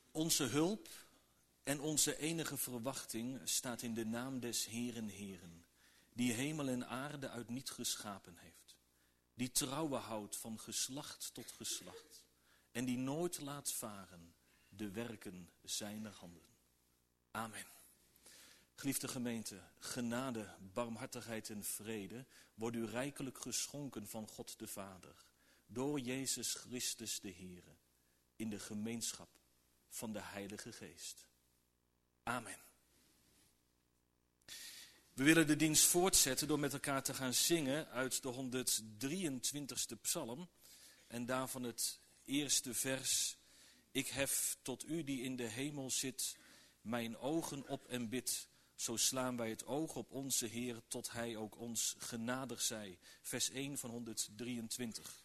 Onze hulp en onze enige verwachting staat in de naam des Heeren Heeren, die hemel en aarde uit niet geschapen heeft, die trouwen houdt van geslacht tot geslacht en die nooit laat varen de werken zijner handen. Amen. Geliefde gemeente, genade, barmhartigheid en vrede wordt u rijkelijk geschonken van God de Vader, door Jezus Christus de Heere, in de gemeenschap van de Heilige Geest. Amen. We willen de dienst voortzetten door met elkaar te gaan zingen uit de 123ste psalm en daarvan het eerste vers. Ik hef tot u die in de hemel zit, mijn ogen op en bid. Zo slaan wij het oog op onze Heer, tot hij ook ons genadig zij. Vers 1 van 123.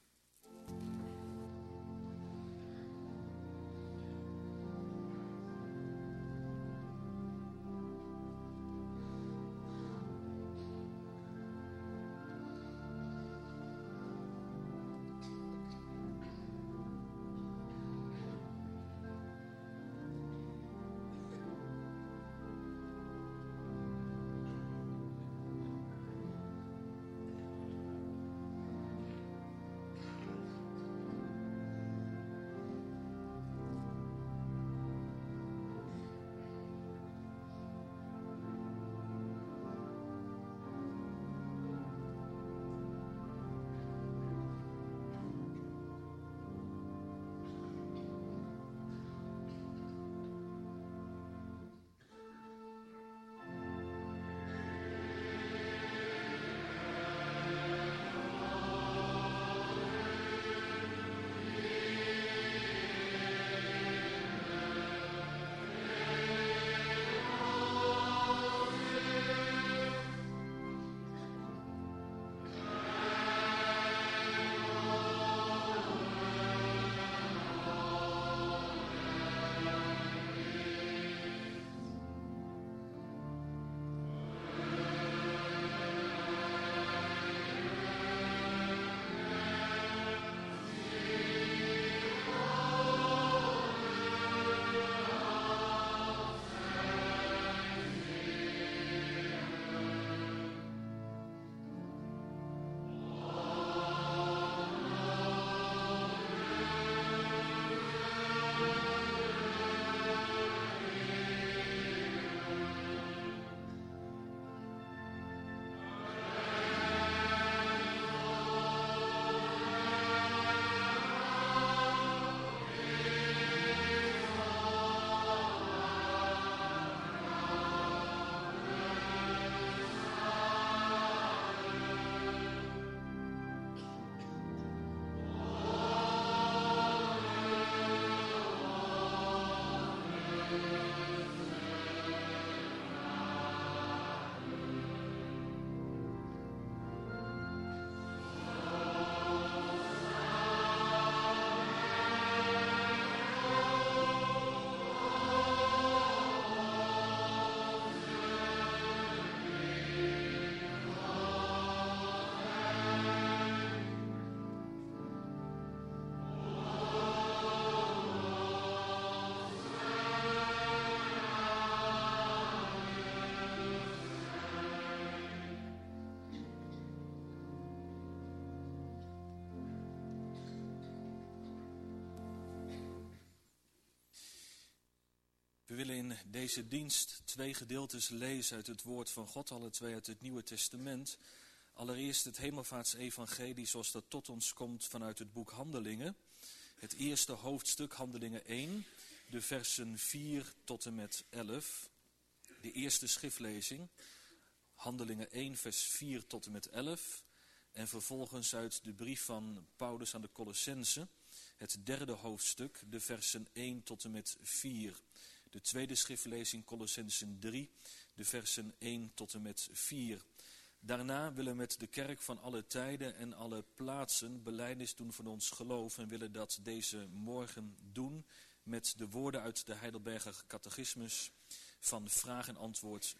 We willen in deze dienst 2 gedeeltes lezen uit het woord van God, alle 2 uit het Nieuwe Testament. Allereerst het hemelvaartsevangelie zoals dat tot ons komt vanuit het boek Handelingen. Het eerste hoofdstuk, Handelingen 1, de versen 4 tot en met 11. De eerste schriftlezing, Handelingen 1, vers 4 tot en met 11. En vervolgens uit de brief van Paulus aan de Colossenzen, het derde hoofdstuk, de versen 1 tot en met 4. De tweede schriftlezing, Colossenzen 3, de versen 1 tot en met 4. Daarna willen we met de kerk van alle tijden en alle plaatsen belijdenis doen van ons geloof en willen dat deze morgen doen met de woorden uit de Heidelberger Catechismus van vraag en antwoord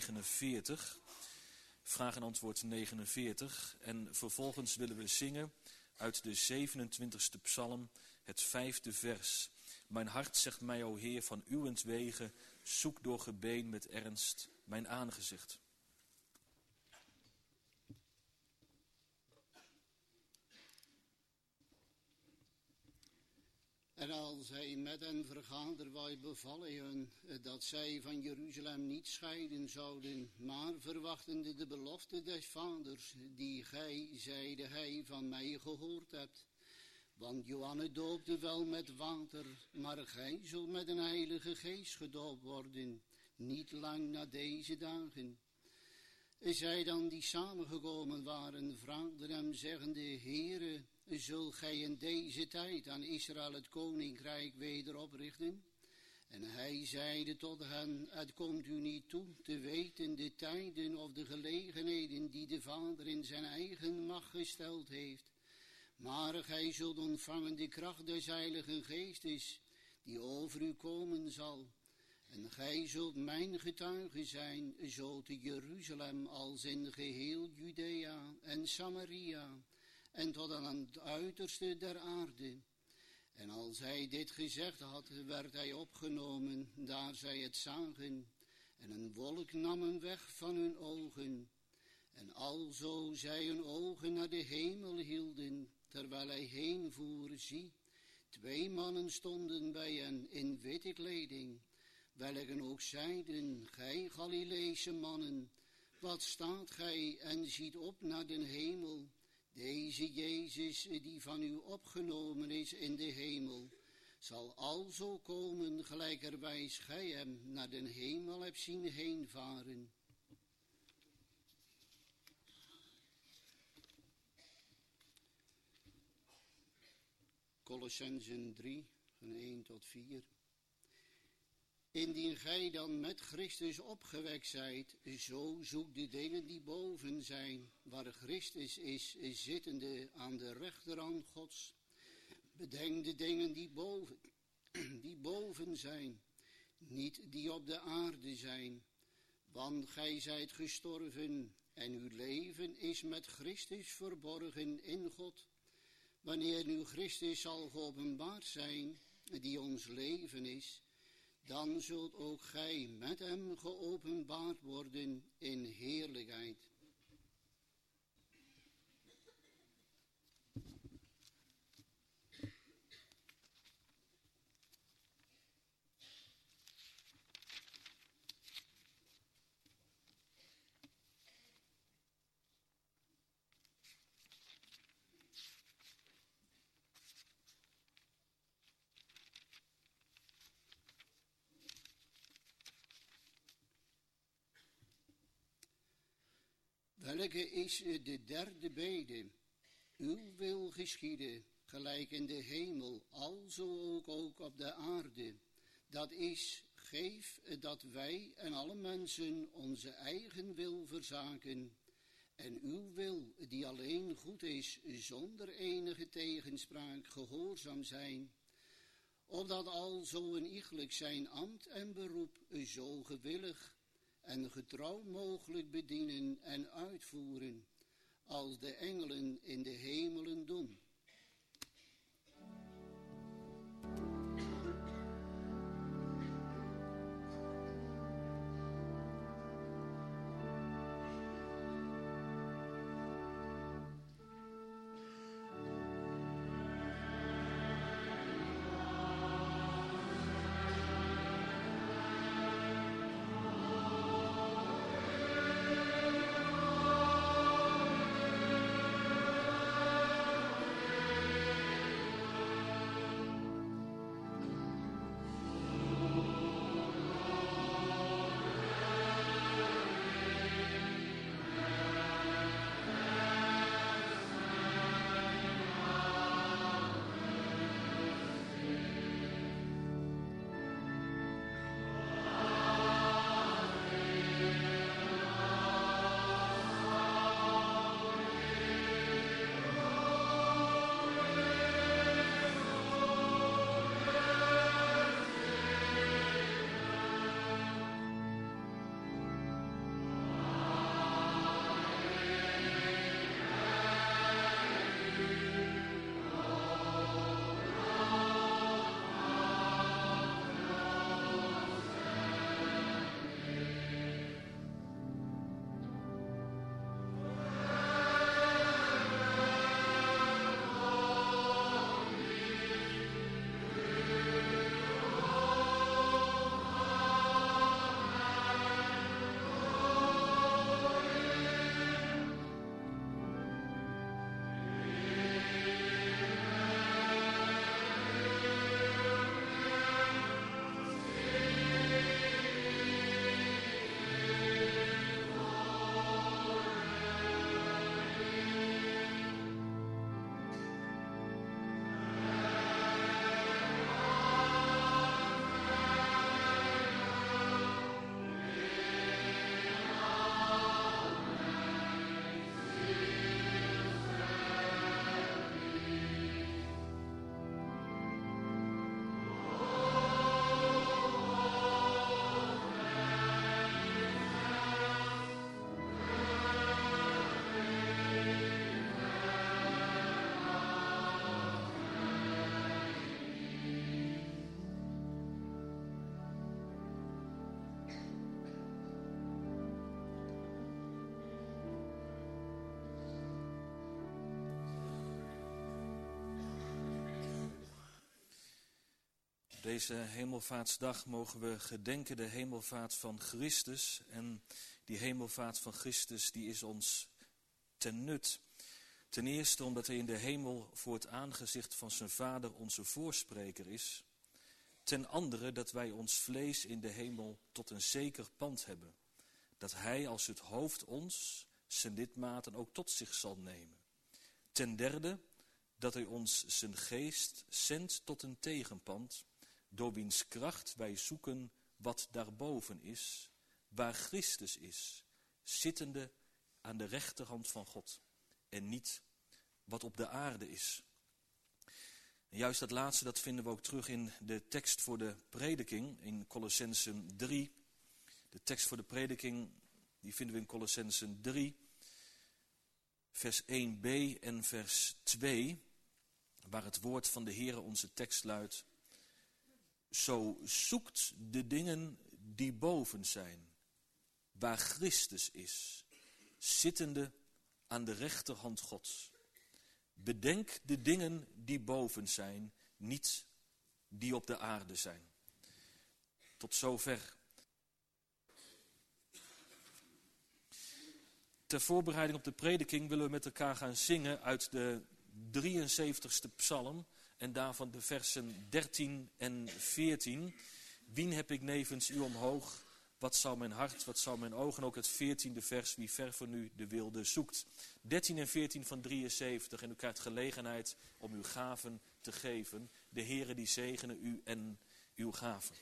49. Vraag en antwoord 49. En vervolgens willen we zingen uit de 27ste psalm, het 5e vers. Mijn hart zegt mij, o Heer, van uwentwege, zoek door gebeen met ernst mijn aangezicht. En als hij met hen vergader wou bevallen hun, dat zij van Jeruzalem niet scheiden zouden, maar verwachtende de belofte des vaders, die gij, zeide hij, van mij gehoord hebt. Want Johannes doopte wel met water, maar gij zult met een heilige geest gedoopt worden, niet lang na deze dagen. Zij dan die samengekomen waren, vraagden hem zeggende, Heere, zult gij in deze tijd aan Israël het koninkrijk weder oprichten? En hij zeide tot hen, het komt u niet toe te weten de tijden of de gelegenheden die de Vader in zijn eigen macht gesteld heeft. Maar gij zult ontvangen de kracht des Heiligen Geestes, die over u komen zal. En gij zult mijn getuige zijn, zo te Jeruzalem als in geheel Judea en Samaria, en tot aan het uiterste der aarde. En als hij dit gezegd had, werd hij opgenomen, daar zij het zagen, en een wolk nam hem weg van hun ogen. En alzo zij hun ogen naar de hemel hielden, terwijl hij heen voer, zie, 2 mannen stonden bij hen in witte kleding, welken ook zeiden, gij Galileese mannen, wat staat gij en ziet op naar den hemel? Deze Jezus, die van u opgenomen is in de hemel, zal alzo komen, gelijkerwijs gij hem naar den hemel hebt zien heenvaren. Kolossenzen 3, van 1 tot 4. Indien gij dan met Christus opgewekt zijt, zo zoek de dingen die boven zijn, waar Christus is, zittende aan de rechterhand Gods. Bedenk de dingen die boven zijn, niet die op de aarde zijn. Want gij zijt gestorven en uw leven is met Christus verborgen in God. Wanneer nu Christus zal geopenbaard zijn, die ons leven is, dan zult ook gij met hem geopenbaard worden in heerlijkheid. Welke is de derde bede? Uw wil geschieden, gelijk in de hemel, alzo ook op de aarde. Dat is, geef dat wij en alle mensen onze eigen wil verzaken. En uw wil, die alleen goed is, zonder enige tegenspraak, gehoorzaam zijn. Opdat alzo een iegelijk zijn ambt en beroep zo gewillig en getrouw mogelijk bedienen en uitvoeren, als de engelen in de hemelen doen. Deze hemelvaartsdag mogen we gedenken de hemelvaart van Christus. En die hemelvaart van Christus die is ons ten nut. Ten eerste omdat hij in de hemel voor het aangezicht van zijn Vader onze voorspreker is. Ten andere dat wij ons vlees in de hemel tot een zeker pand hebben. Dat hij als het hoofd ons, zijn lidmaten, ook tot zich zal nemen. Ten derde dat hij ons zijn geest zendt tot een tegenpand, door wiens kracht wij zoeken wat daarboven is, waar Christus is, zittende aan de rechterhand van God, en niet wat op de aarde is. En juist dat laatste, dat vinden we ook terug in de tekst voor de prediking, in Colossenzen 3. De tekst voor de prediking, die vinden we in Colossenzen 3, vers 1b en vers 2, waar het woord van de Heere onze tekst luidt: Zo zoekt de dingen die boven zijn, waar Christus is, zittende aan de rechterhand Gods. Bedenk de dingen die boven zijn, niet die op de aarde zijn. Tot zover. Ter voorbereiding op de prediking willen we met elkaar gaan zingen uit de 73ste psalm en daarvan de versen 13 en 14. Wien heb ik nevens u omhoog, wat zou mijn hart, wat zou mijn ogen, ook het 14e vers, wie ver voor u de wilde zoekt. 13 en 14 van 73 en u krijgt gelegenheid om uw gaven te geven. De Heere die zegene u en uw gaven.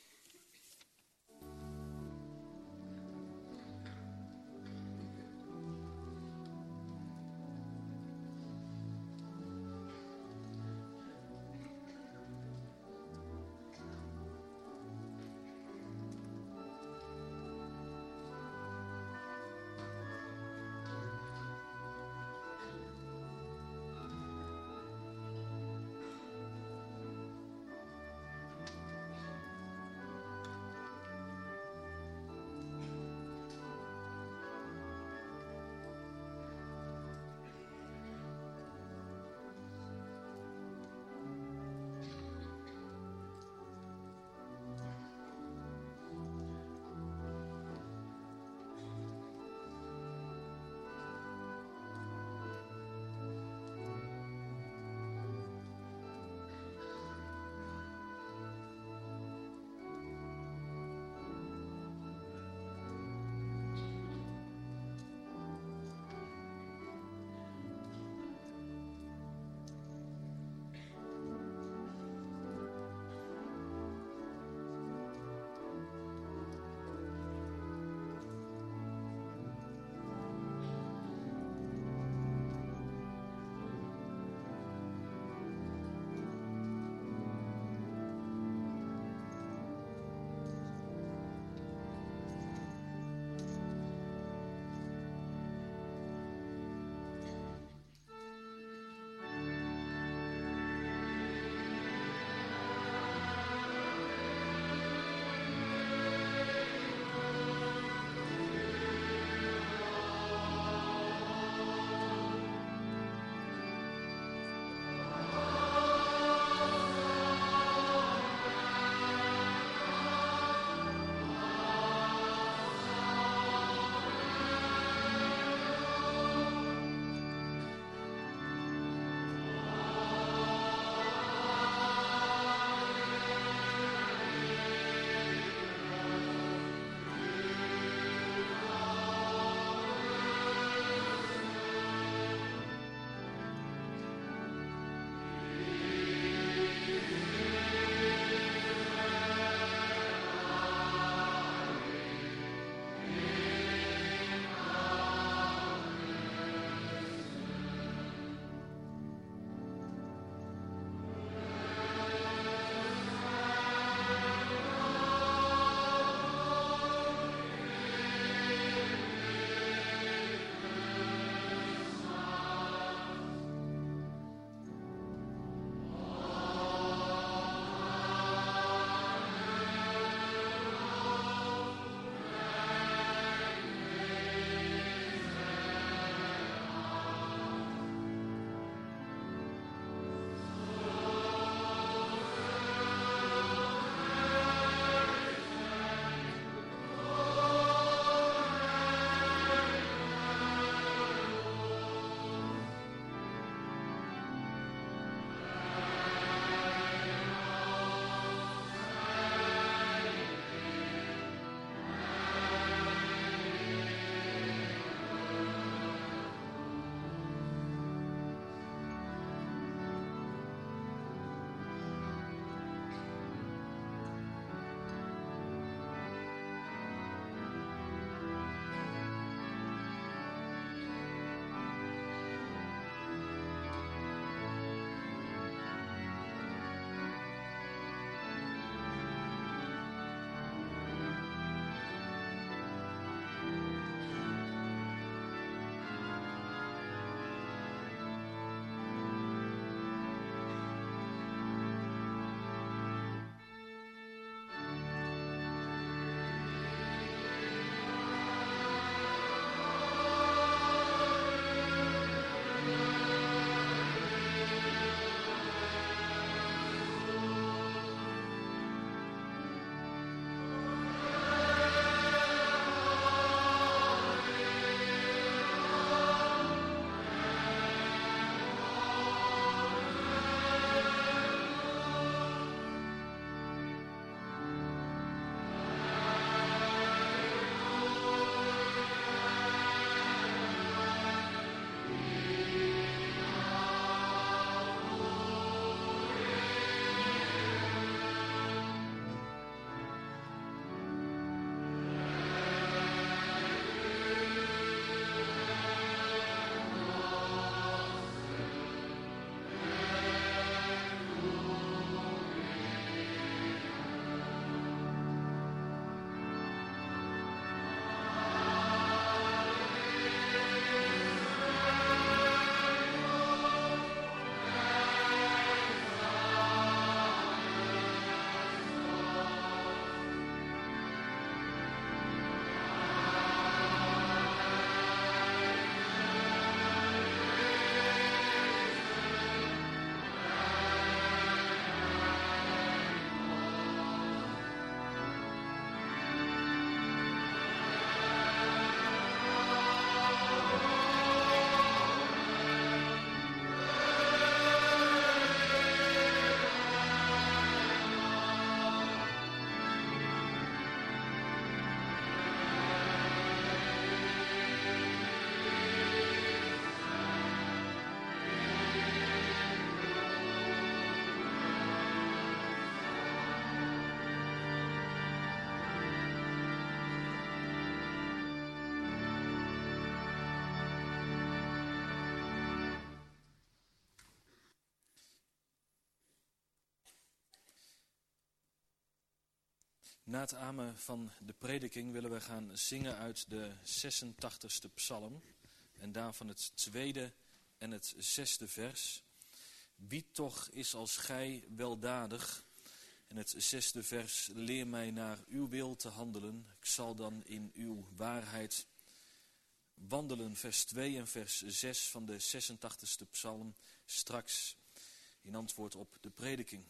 Na het amen van de prediking willen we gaan zingen uit de 86e psalm. En daarvan het 2e en het 6e vers. Wie toch is als gij weldadig? En het 6e vers, leer mij naar uw wil te handelen. Ik zal dan in uw waarheid wandelen. Vers 2 en vers 6 van de 86e psalm. Straks in antwoord op de prediking.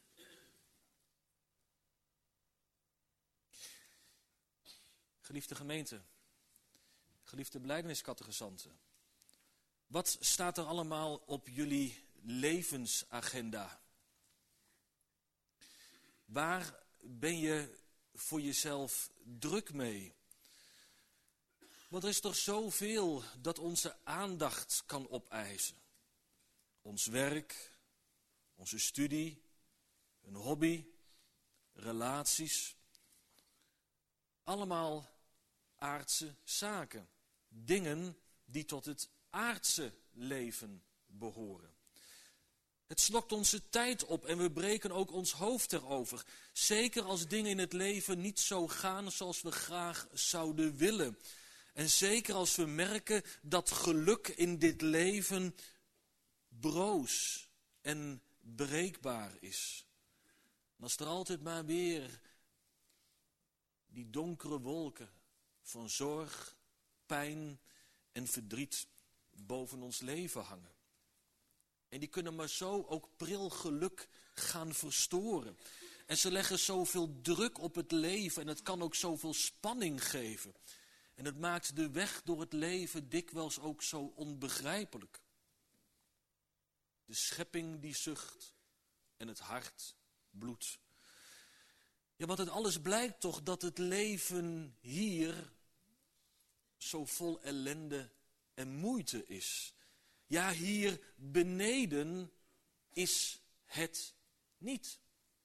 Geliefde gemeente, geliefde belijdeniscatechisanten, wat staat er allemaal op jullie levensagenda? Waar ben je voor jezelf druk mee? Want er is toch zoveel dat onze aandacht kan opeisen. Ons werk, onze studie, een hobby, relaties. Allemaal aardse zaken. Dingen die tot het aardse leven behoren. Het slokt onze tijd op en we breken ook ons hoofd erover. Zeker als dingen in het leven niet zo gaan zoals we graag zouden willen. En zeker als we merken dat geluk in dit leven broos en bereikbaar is. En als er altijd maar weer die donkere wolken van zorg, pijn en verdriet boven ons leven hangen. En die kunnen maar zo ook pril geluk gaan verstoren. En ze leggen zoveel druk op het leven en het kan ook zoveel spanning geven. En het maakt de weg door het leven dikwijls ook zo onbegrijpelijk. De schepping die zucht en het hart bloedt. Ja, want het alles blijkt toch dat het leven hier zo vol ellende en moeite is. Ja, hier beneden is het niet.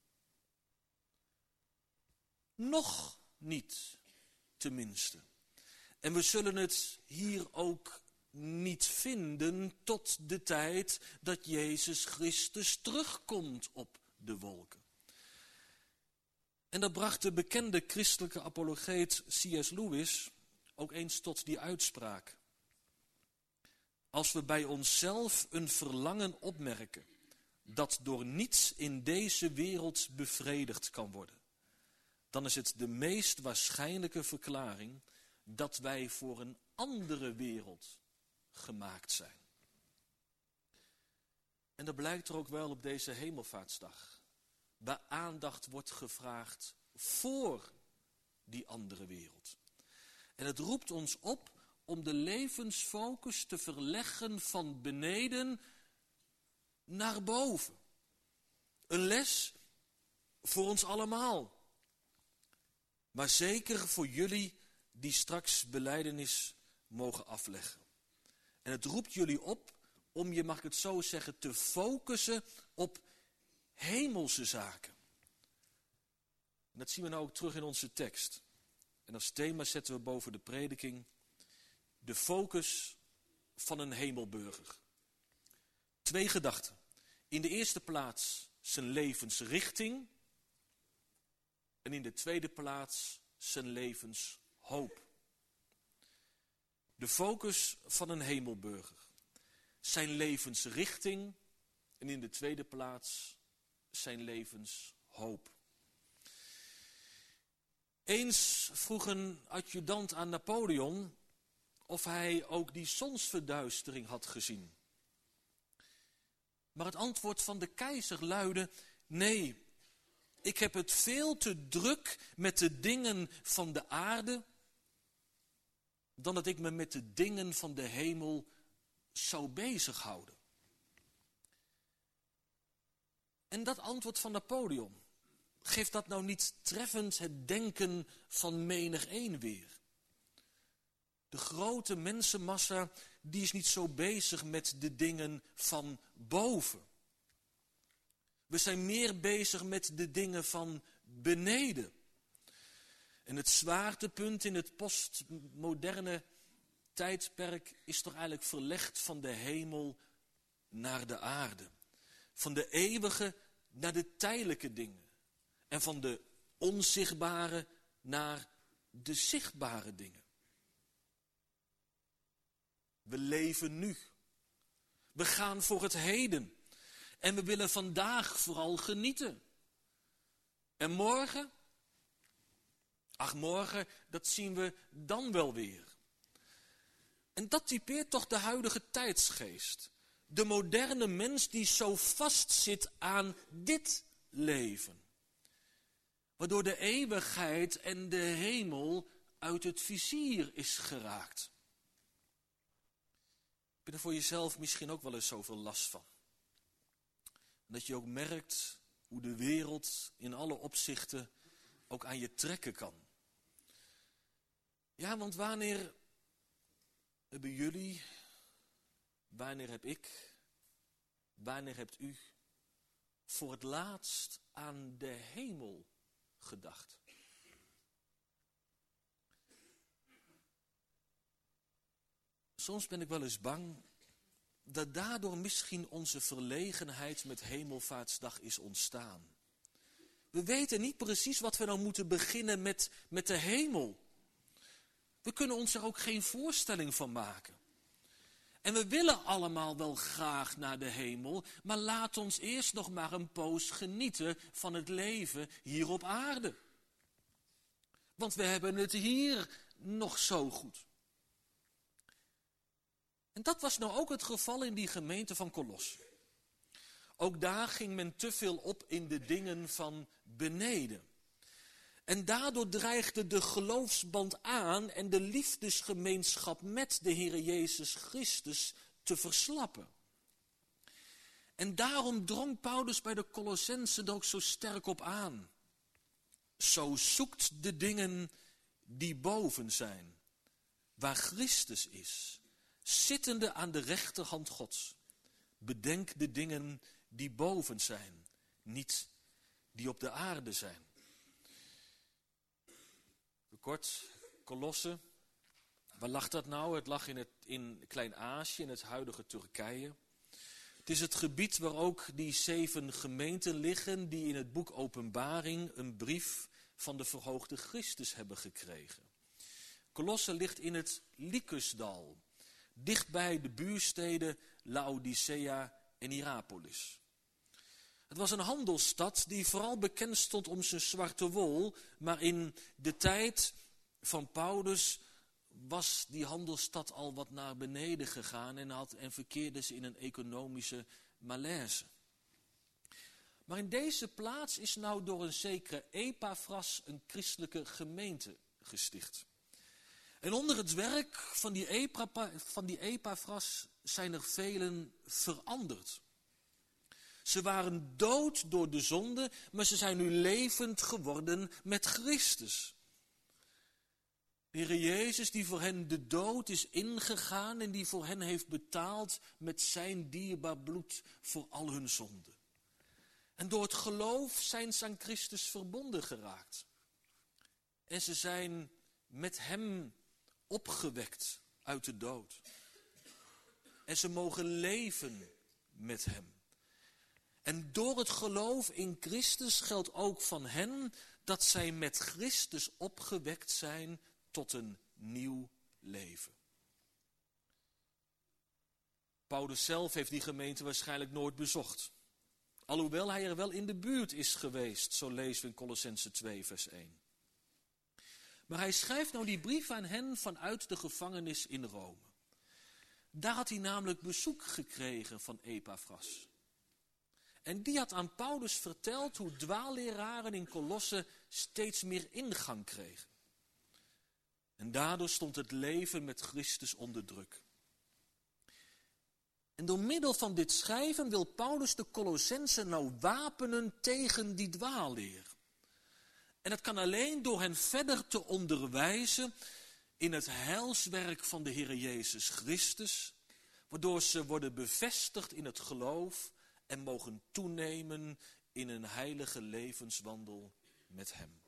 Nog niet, tenminste. En we zullen het hier ook niet vinden tot de tijd dat Jezus Christus terugkomt op de wolken. En dat bracht de bekende christelijke apologeet C.S. Lewis ook eens tot die uitspraak. Als we bij onszelf een verlangen opmerken dat door niets in deze wereld bevredigd kan worden, dan is het de meest waarschijnlijke verklaring dat wij voor een andere wereld gemaakt zijn. En dat blijkt er ook wel op deze hemelvaartsdag, waar aandacht wordt gevraagd voor die andere wereld. En het roept ons op om de levensfocus te verleggen van beneden naar boven. Een les voor ons allemaal. Maar zeker voor jullie die straks belijdenis mogen afleggen. En het roept jullie op om, je mag het zo zeggen, te focussen op hemelse zaken. En dat zien we nou ook terug in onze tekst. En als thema zetten we boven de prediking de focus van een hemelburger. 2 gedachten. In de eerste plaats zijn levensrichting. En in de tweede plaats zijn levenshoop. De focus van een hemelburger. Zijn levensrichting. En in de tweede plaats zijn levenshoop. Eens vroeg een adjudant aan Napoleon of hij ook die zonsverduistering had gezien. Maar het antwoord van de keizer luidde: nee, ik heb het veel te druk met de dingen van de aarde, dan dat ik me met de dingen van de hemel zou bezighouden. En dat antwoord van Napoleon, geeft dat nou niet treffend het denken van menigeen weer? De grote mensenmassa, die is niet zo bezig met de dingen van boven. We zijn meer bezig met de dingen van beneden. En het zwaartepunt in het postmoderne tijdperk is toch eigenlijk verlegd van de hemel naar de aarde. Van de eeuwige naar de tijdelijke dingen. En van de onzichtbare naar de zichtbare dingen. We leven nu. We gaan voor het heden. En we willen vandaag vooral genieten. En morgen? Ach, morgen, dat zien we dan wel weer. En dat typeert toch de huidige tijdsgeest. De moderne mens die zo vastzit aan dit leven. Waardoor de eeuwigheid en de hemel uit het vizier is geraakt. Heb je er voor jezelf misschien ook wel eens zoveel last van? Dat je ook merkt hoe de wereld in alle opzichten ook aan je trekken kan. Ja, want wanneer hebben jullie, wanneer heb ik, wanneer hebt u voor het laatst aan de hemel gedacht? Soms ben ik wel eens bang dat daardoor misschien onze verlegenheid met Hemelvaartsdag is ontstaan. We weten niet precies wat we nou moeten beginnen met de hemel. We kunnen ons er ook geen voorstelling van maken. En we willen allemaal wel graag naar de hemel, maar laat ons eerst nog maar een poos genieten van het leven hier op aarde. Want we hebben het hier nog zo goed. En dat was nou ook het geval in die gemeente van Kolosse. Ook daar ging men te veel op in de dingen van beneden. En daardoor dreigde de geloofsband aan en de liefdesgemeenschap met de Heere Jezus Christus te verslappen. En daarom drong Paulus bij de Colossensen er ook zo sterk op aan. Zo zoekt de dingen die boven zijn, waar Christus is, zittende aan de rechterhand Gods. Bedenk de dingen die boven zijn, niet die op de aarde zijn. Kort, Kolosse, waar lag dat nou? Het lag in Klein-Azië, in het huidige Turkije. Het is het gebied waar ook die 7 gemeenten liggen die in het boek Openbaring een brief van de verhoogde Christus hebben gekregen. Kolosse ligt in het Lycusdal, dichtbij de buursteden Laodicea en Hierapolis. Het was een handelsstad die vooral bekend stond om zijn zwarte wol, maar in de tijd van Paulus was die handelsstad al wat naar beneden gegaan en verkeerde ze in een economische malaise. Maar in deze plaats is nou door een zekere Epaphras een christelijke gemeente gesticht. En onder het werk van die Epaphras zijn er velen veranderd. Ze waren dood door de zonde, maar ze zijn nu levend geworden met Christus. De Heer Jezus die voor hen de dood is ingegaan en die voor hen heeft betaald met zijn dierbaar bloed voor al hun zonden. En door het geloof zijn ze aan Christus verbonden geraakt. En ze zijn met hem opgewekt uit de dood. En ze mogen leven met hem. En door het geloof in Christus geldt ook van hen dat zij met Christus opgewekt zijn tot een nieuw leven. Paulus zelf heeft die gemeente waarschijnlijk nooit bezocht. Alhoewel hij er wel in de buurt is geweest, zo lezen we in Colossenzen 2 vers 1. Maar hij schrijft nou die brief aan hen vanuit de gevangenis in Rome. Daar had hij namelijk bezoek gekregen van Epaphras. En die had aan Paulus verteld hoe dwaalleraren in Kolosse steeds meer ingang kregen. En daardoor stond het leven met Christus onder druk. En door middel van dit schrijven wil Paulus de Colossensen nou wapenen tegen die dwaalleer. En dat kan alleen door hen verder te onderwijzen in het heilswerk van de Heere Jezus Christus, waardoor ze worden bevestigd in het geloof en mogen toenemen in een heilige levenswandel met hem.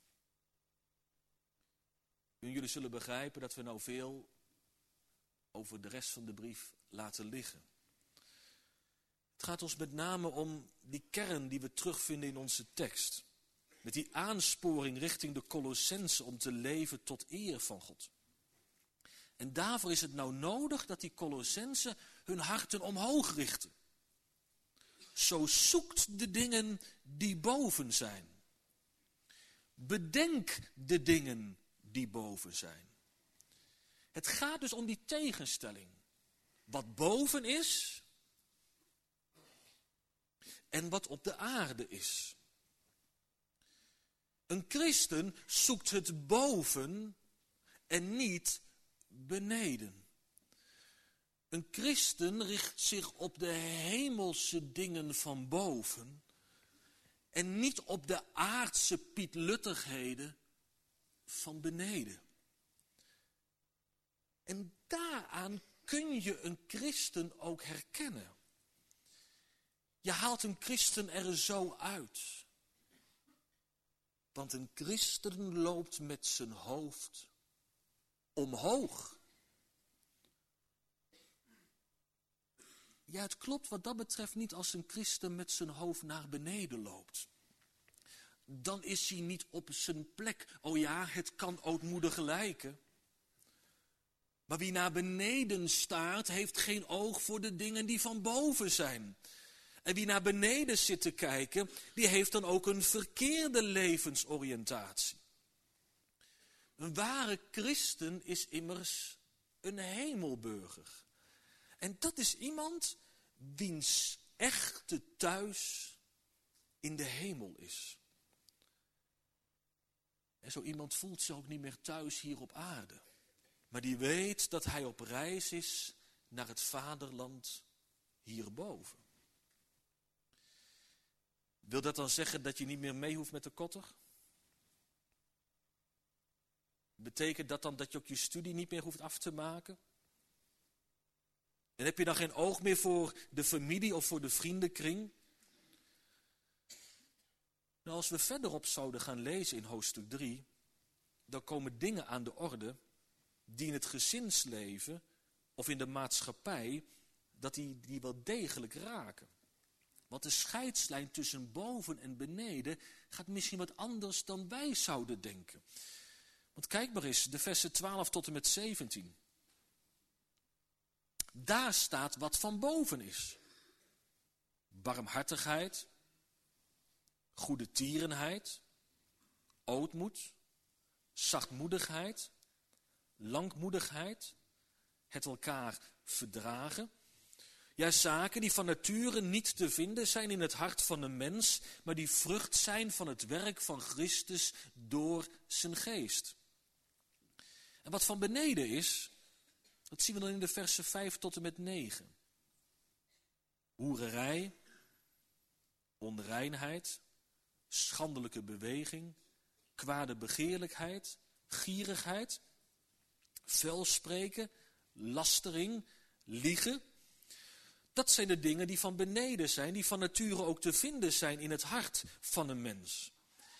En jullie zullen begrijpen dat we nou veel over de rest van de brief laten liggen. Het gaat ons met name om die kern die we terugvinden in onze tekst. Met die aansporing richting de Colossenzen om te leven tot eer van God. En daarvoor is het nou nodig dat die Colossenzen hun harten omhoog richten. Zo zoekt de dingen die boven zijn. Bedenk de dingen die boven zijn. Het gaat dus om die tegenstelling. Wat boven is en wat op de aarde is. Een christen zoekt het boven en niet beneden. Een christen richt zich op de hemelse dingen van boven en niet op de aardse pietluttigheden van beneden. En daaraan kun je een christen ook herkennen. Je haalt een christen er zo uit. Want een christen loopt met zijn hoofd omhoog. Ja, het klopt wat dat betreft niet als een christen met zijn hoofd naar beneden loopt. Dan is hij niet op zijn plek. Oh ja, het kan ootmoedig lijken. Maar wie naar beneden staart, heeft geen oog voor de dingen die van boven zijn. En wie naar beneden zit te kijken, die heeft dan ook een verkeerde levensoriëntatie. Een ware christen is immers een hemelburger. En dat is iemand wiens echte thuis in de hemel is. En zo iemand voelt zich ook niet meer thuis hier op aarde. Maar die weet dat hij op reis is naar het vaderland hierboven. Wil dat dan zeggen dat je niet meer mee hoeft met de kotter? Betekent dat dan dat je ook je studie niet meer hoeft af te maken? En heb je dan geen oog meer voor de familie of voor de vriendenkring? Nou, als we verderop zouden gaan lezen in hoofdstuk 3, dan komen dingen aan de orde die in het gezinsleven of in de maatschappij, dat die wel degelijk raken. Want de scheidslijn tussen boven en beneden gaat misschien wat anders dan wij zouden denken. Want kijk maar eens, de versen 12 tot en met 17. Daar staat wat van boven is. Barmhartigheid, goede tierenheid, ootmoed, zachtmoedigheid, langmoedigheid, het elkaar verdragen. Ja, zaken die van nature niet te vinden zijn in het hart van een mens, maar die vrucht zijn van het werk van Christus door zijn geest. En wat van beneden is, dat zien we dan in de versen 5 tot en met 9. Hoererij, onreinheid, schandelijke beweging, kwade begeerlijkheid, gierigheid, vuilspreken, lastering, liegen. Dat zijn de dingen die van beneden zijn, die van nature ook te vinden zijn in het hart van een mens.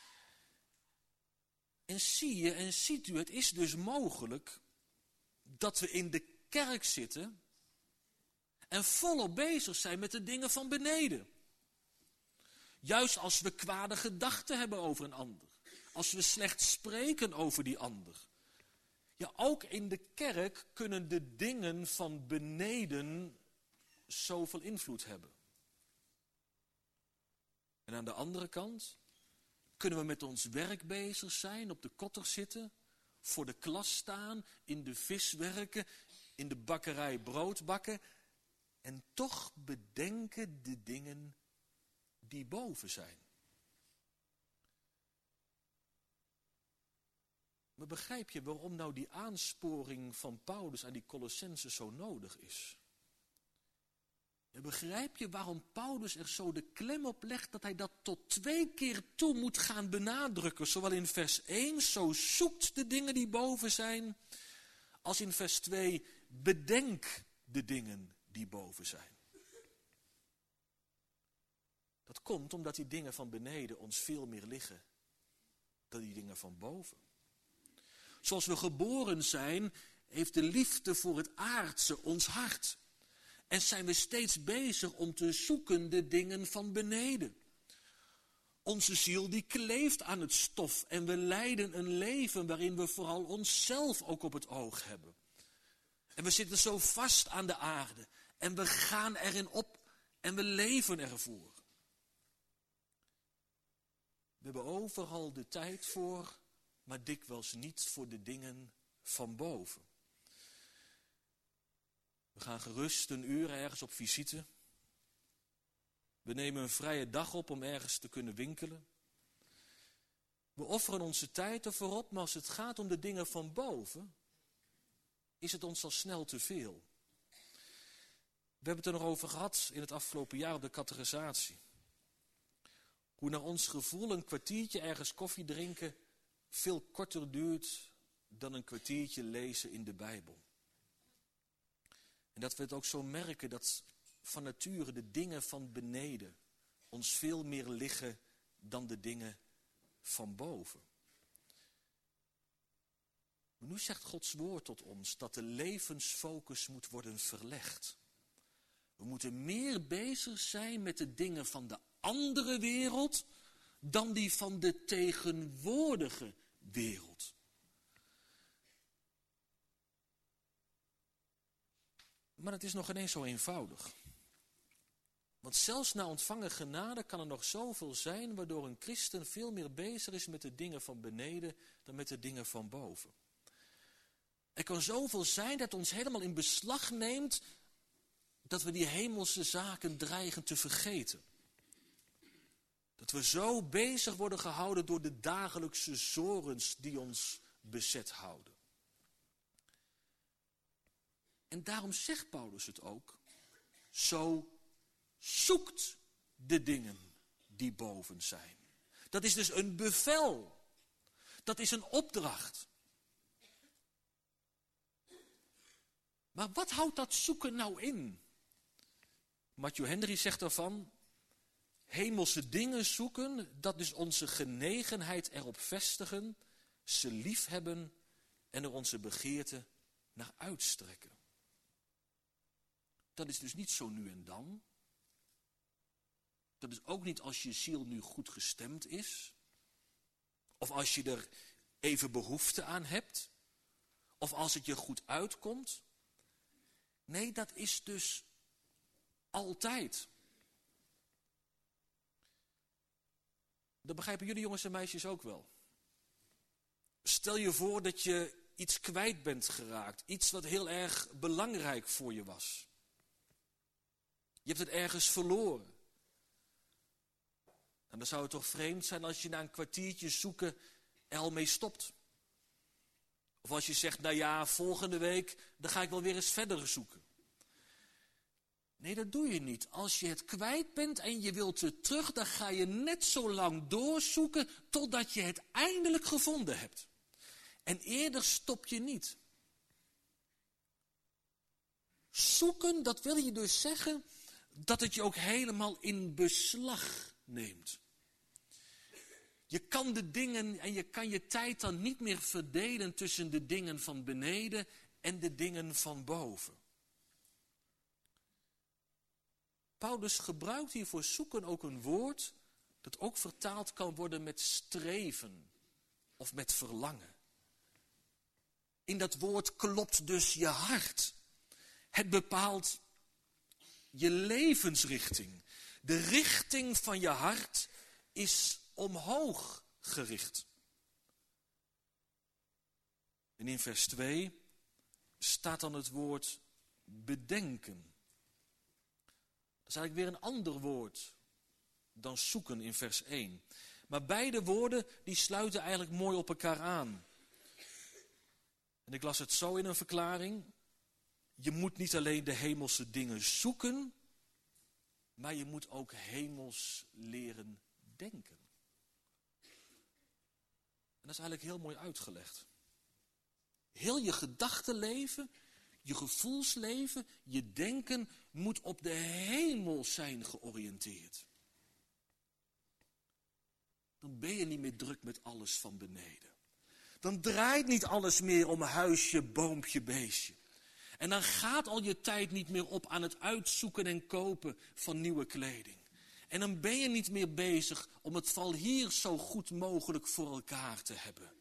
En zie je en ziet u, het is dus mogelijk dat we in de kerk zitten en volop bezig zijn met de dingen van beneden. Juist als we kwade gedachten hebben over een ander. Als we slecht spreken over die ander. Ja, ook in de kerk kunnen de dingen van beneden zoveel invloed hebben. En aan de andere kant kunnen we met ons werk bezig zijn, op de kotter zitten, voor de klas staan, in de vis werken, in de bakkerij brood bakken en toch bedenken de dingen die boven zijn. Maar begrijp je waarom nou die aansporing van Paulus aan die Colossenzen zo nodig is? En begrijp je waarom Paulus er zo de klem op legt dat hij dat tot 2 keer toe moet gaan benadrukken? Zowel in vers 1, zo zoekt de dingen die boven zijn, als in vers 2, bedenk de dingen die boven zijn. Dat komt omdat die dingen van beneden ons veel meer liggen dan die dingen van boven. Zoals we geboren zijn, heeft de liefde voor het aardse ons hart. En zijn we steeds bezig om te zoeken de dingen van beneden. Onze ziel die kleeft aan het stof en we leiden een leven waarin we vooral onszelf ook op het oog hebben. En we zitten zo vast aan de aarde en we gaan erin op en we leven ervoor. We hebben overal de tijd voor, maar dikwijls niet voor de dingen van boven. We gaan gerust een uur ergens op visite. We nemen een vrije dag op om ergens te kunnen winkelen. We offeren onze tijd ervoor op, maar als het gaat om de dingen van boven, is het ons al snel te veel. We hebben het er nog over gehad in het afgelopen jaar op de catechisatie. Hoe naar ons gevoel een kwartiertje ergens koffie drinken veel korter duurt dan een kwartiertje lezen in de Bijbel. En dat we het ook zo merken dat van nature de dingen van beneden ons veel meer liggen dan de dingen van boven. Maar nu zegt Gods woord tot ons dat de levensfocus moet worden verlegd. We moeten meer bezig zijn met de dingen van de andere wereld dan die van de tegenwoordige wereld. Maar het is nog ineens zo eenvoudig. Want zelfs na ontvangen genade kan er nog zoveel zijn waardoor een christen veel meer bezig is met de dingen van beneden dan met de dingen van boven. Er kan zoveel zijn dat ons helemaal in beslag neemt dat we die hemelse zaken dreigen te vergeten. Dat we zo bezig worden gehouden door de dagelijkse zorgens die ons bezet houden. En daarom zegt Paulus het ook. Zo zoekt de dingen die boven zijn. Dat is dus een bevel. Dat is een opdracht. Maar wat houdt dat zoeken nou in? Matthew Henry zegt ervan, hemelse dingen zoeken, dat is onze genegenheid erop vestigen, ze liefhebben en er onze begeerte naar uitstrekken. Dat is dus niet zo nu en dan. Dat is ook niet als je ziel nu goed gestemd is. Of als je er even behoefte aan hebt. Of als het je goed uitkomt. Nee, dat is dus altijd. Dat begrijpen jullie jongens en meisjes ook wel. Stel je voor dat je iets kwijt bent geraakt. Iets wat heel erg belangrijk voor je was. Je hebt het ergens verloren. En dan zou het toch vreemd zijn als je na een kwartiertje zoeken er al mee stopt. Of als je zegt, nou ja, volgende week, dan ga ik wel weer eens verder zoeken. Nee, dat doe je niet. Als je het kwijt bent en je wilt het terug, dan ga je net zo lang doorzoeken totdat je het eindelijk gevonden hebt. En eerder stop je niet. Zoeken, dat wil je dus zeggen dat het je ook helemaal in beslag neemt. Je kan de dingen en je kan je tijd dan niet meer verdelen tussen de dingen van beneden en de dingen van boven. Paulus gebruikt hier voor zoeken ook een woord dat ook vertaald kan worden met streven of met verlangen. In dat woord klopt dus je hart. Het bepaalt je levensrichting. De richting van je hart is omhoog gericht. En in vers 2 staat dan het woord bedenken. Dat is eigenlijk weer een ander woord dan zoeken in vers 1. Maar beide woorden die sluiten eigenlijk mooi op elkaar aan. En ik las het zo in een verklaring. Je moet niet alleen de hemelse dingen zoeken, maar je moet ook hemels leren denken. En dat is eigenlijk heel mooi uitgelegd. Heel je gedachtenleven, je gevoelsleven, je denken moet op de hemel zijn georiënteerd. Dan ben je niet meer druk met alles van beneden. Dan draait niet alles meer om huisje, boompje, beestje. En dan gaat al je tijd niet meer op aan het uitzoeken en kopen van nieuwe kleding. En dan ben je niet meer bezig om het vooral hier zo goed mogelijk voor elkaar te hebben.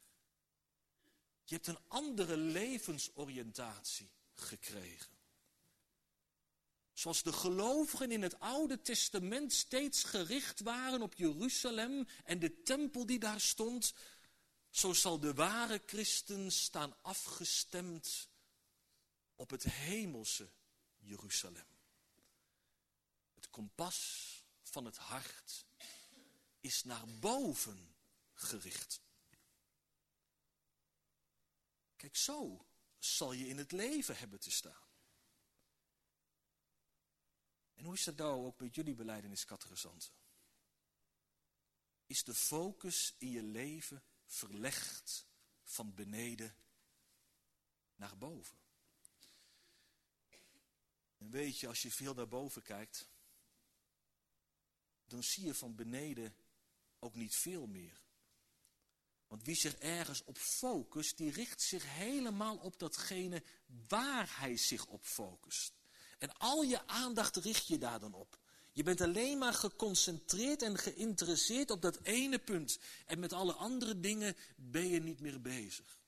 Je hebt een andere levensoriëntatie gekregen. Zoals de gelovigen in het Oude Testament steeds gericht waren op Jeruzalem en de tempel die daar stond, zo zal de ware christen staan afgestemd op het hemelse Jeruzalem. Het kompas van het hart is naar boven gericht. Kijk, zo zal je in het leven hebben te staan. En hoe is dat nou ook met jullie belijdeniscatechisanten? Is de focus in je leven verlegd van beneden naar boven? En weet je, als je veel naar boven kijkt, dan zie je van beneden ook niet veel meer. Want wie zich ergens op focust, die richt zich helemaal op datgene waar hij zich op focust. En al je aandacht richt je daar dan op. Je bent alleen maar geconcentreerd en geïnteresseerd op dat ene punt. En met alle andere dingen ben je niet meer bezig.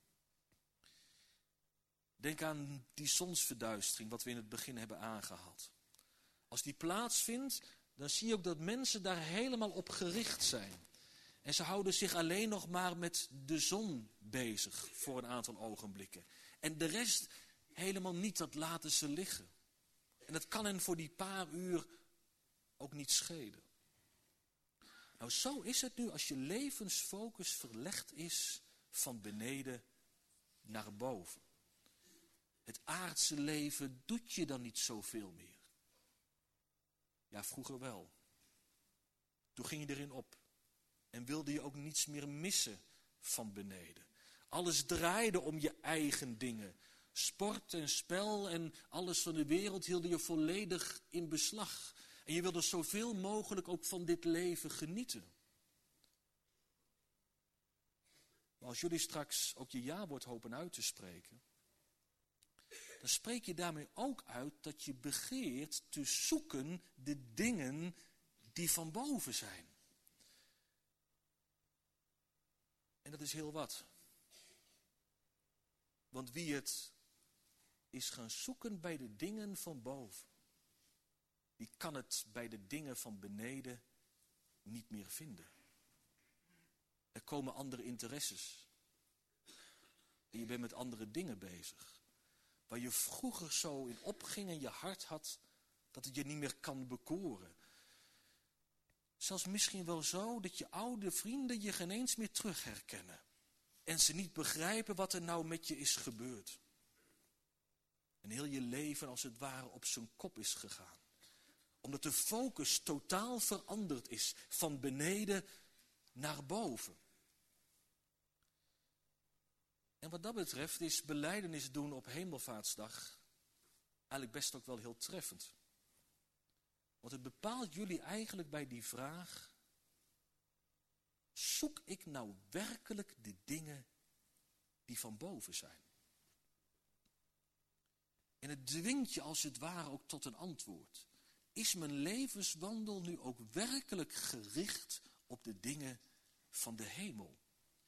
Denk aan die zonsverduistering, wat we in het begin hebben aangehaald. Als die plaatsvindt, dan zie je ook dat mensen daar helemaal op gericht zijn. En ze houden zich alleen nog maar met de zon bezig voor een aantal ogenblikken. En de rest helemaal niet, dat laten ze liggen. En dat kan hen voor die paar uur ook niet schelen. Nou, zo is het nu als je levensfocus verlegd is van beneden naar boven. Het aardse leven doet je dan niet zoveel meer. Ja, vroeger wel. Toen ging je erin op. En wilde je ook niets meer missen van beneden. Alles draaide om je eigen dingen. Sport en spel en alles van de wereld hielden je volledig in beslag. En je wilde zoveel mogelijk ook van dit leven genieten. Maar als jullie straks ook je jawoord hopen uit te spreken, dan spreek je daarmee ook uit dat je begeert te zoeken de dingen die van boven zijn. En dat is heel wat. Want wie het is gaan zoeken bij de dingen van boven, die kan het bij de dingen van beneden niet meer vinden. Er komen andere interesses. En je bent met andere dingen bezig. Waar je vroeger zo in opging en je hart had, dat het je niet meer kan bekoren. Zelfs misschien wel zo dat je oude vrienden je geen eens meer terug herkennen. En ze niet begrijpen wat er nou met je is gebeurd. En heel je leven als het ware op zijn kop is gegaan. Omdat de focus totaal veranderd is. Van beneden naar boven. En wat dat betreft is belijdenis doen op Hemelvaartsdag eigenlijk best ook wel heel treffend. Want het bepaalt jullie eigenlijk bij die vraag: zoek ik nou werkelijk de dingen die van boven zijn? En het dwingt je als het ware ook tot een antwoord. Is mijn levenswandel nu ook werkelijk gericht op de dingen van de hemel?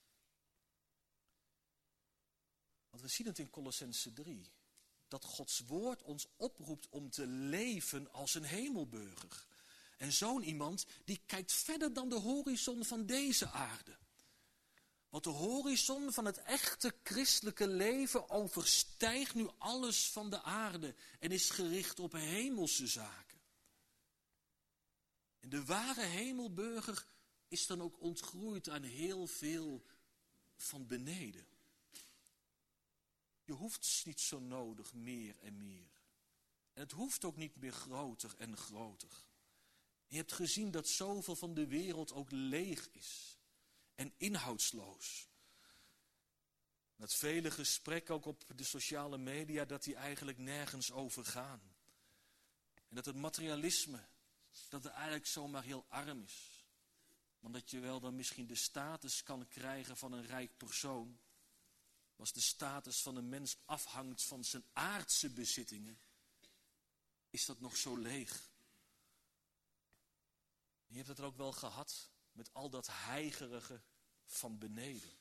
Want we zien het in Kolossenzen 3. Dat Gods woord ons oproept om te leven als een hemelburger. En zo'n iemand die kijkt verder dan de horizon van deze aarde. Want de horizon van het echte christelijke leven overstijgt nu alles van de aarde en is gericht op hemelse zaken. En de ware hemelburger is dan ook ontgroeid aan heel veel van beneden. Je hoeft niet zo nodig meer en meer. En het hoeft ook niet meer groter en groter. Je hebt gezien dat zoveel van de wereld ook leeg is. En inhoudsloos. Met vele gesprekken ook op de sociale media dat die eigenlijk nergens over gaan. En dat het materialisme, dat het eigenlijk zomaar heel arm is. Want dat je wel dan misschien de status kan krijgen van een rijk persoon. Als de status van een mens afhangt van zijn aardse bezittingen, is dat nog zo leeg. Je hebt het er ook wel gehad met al dat heigerige van beneden.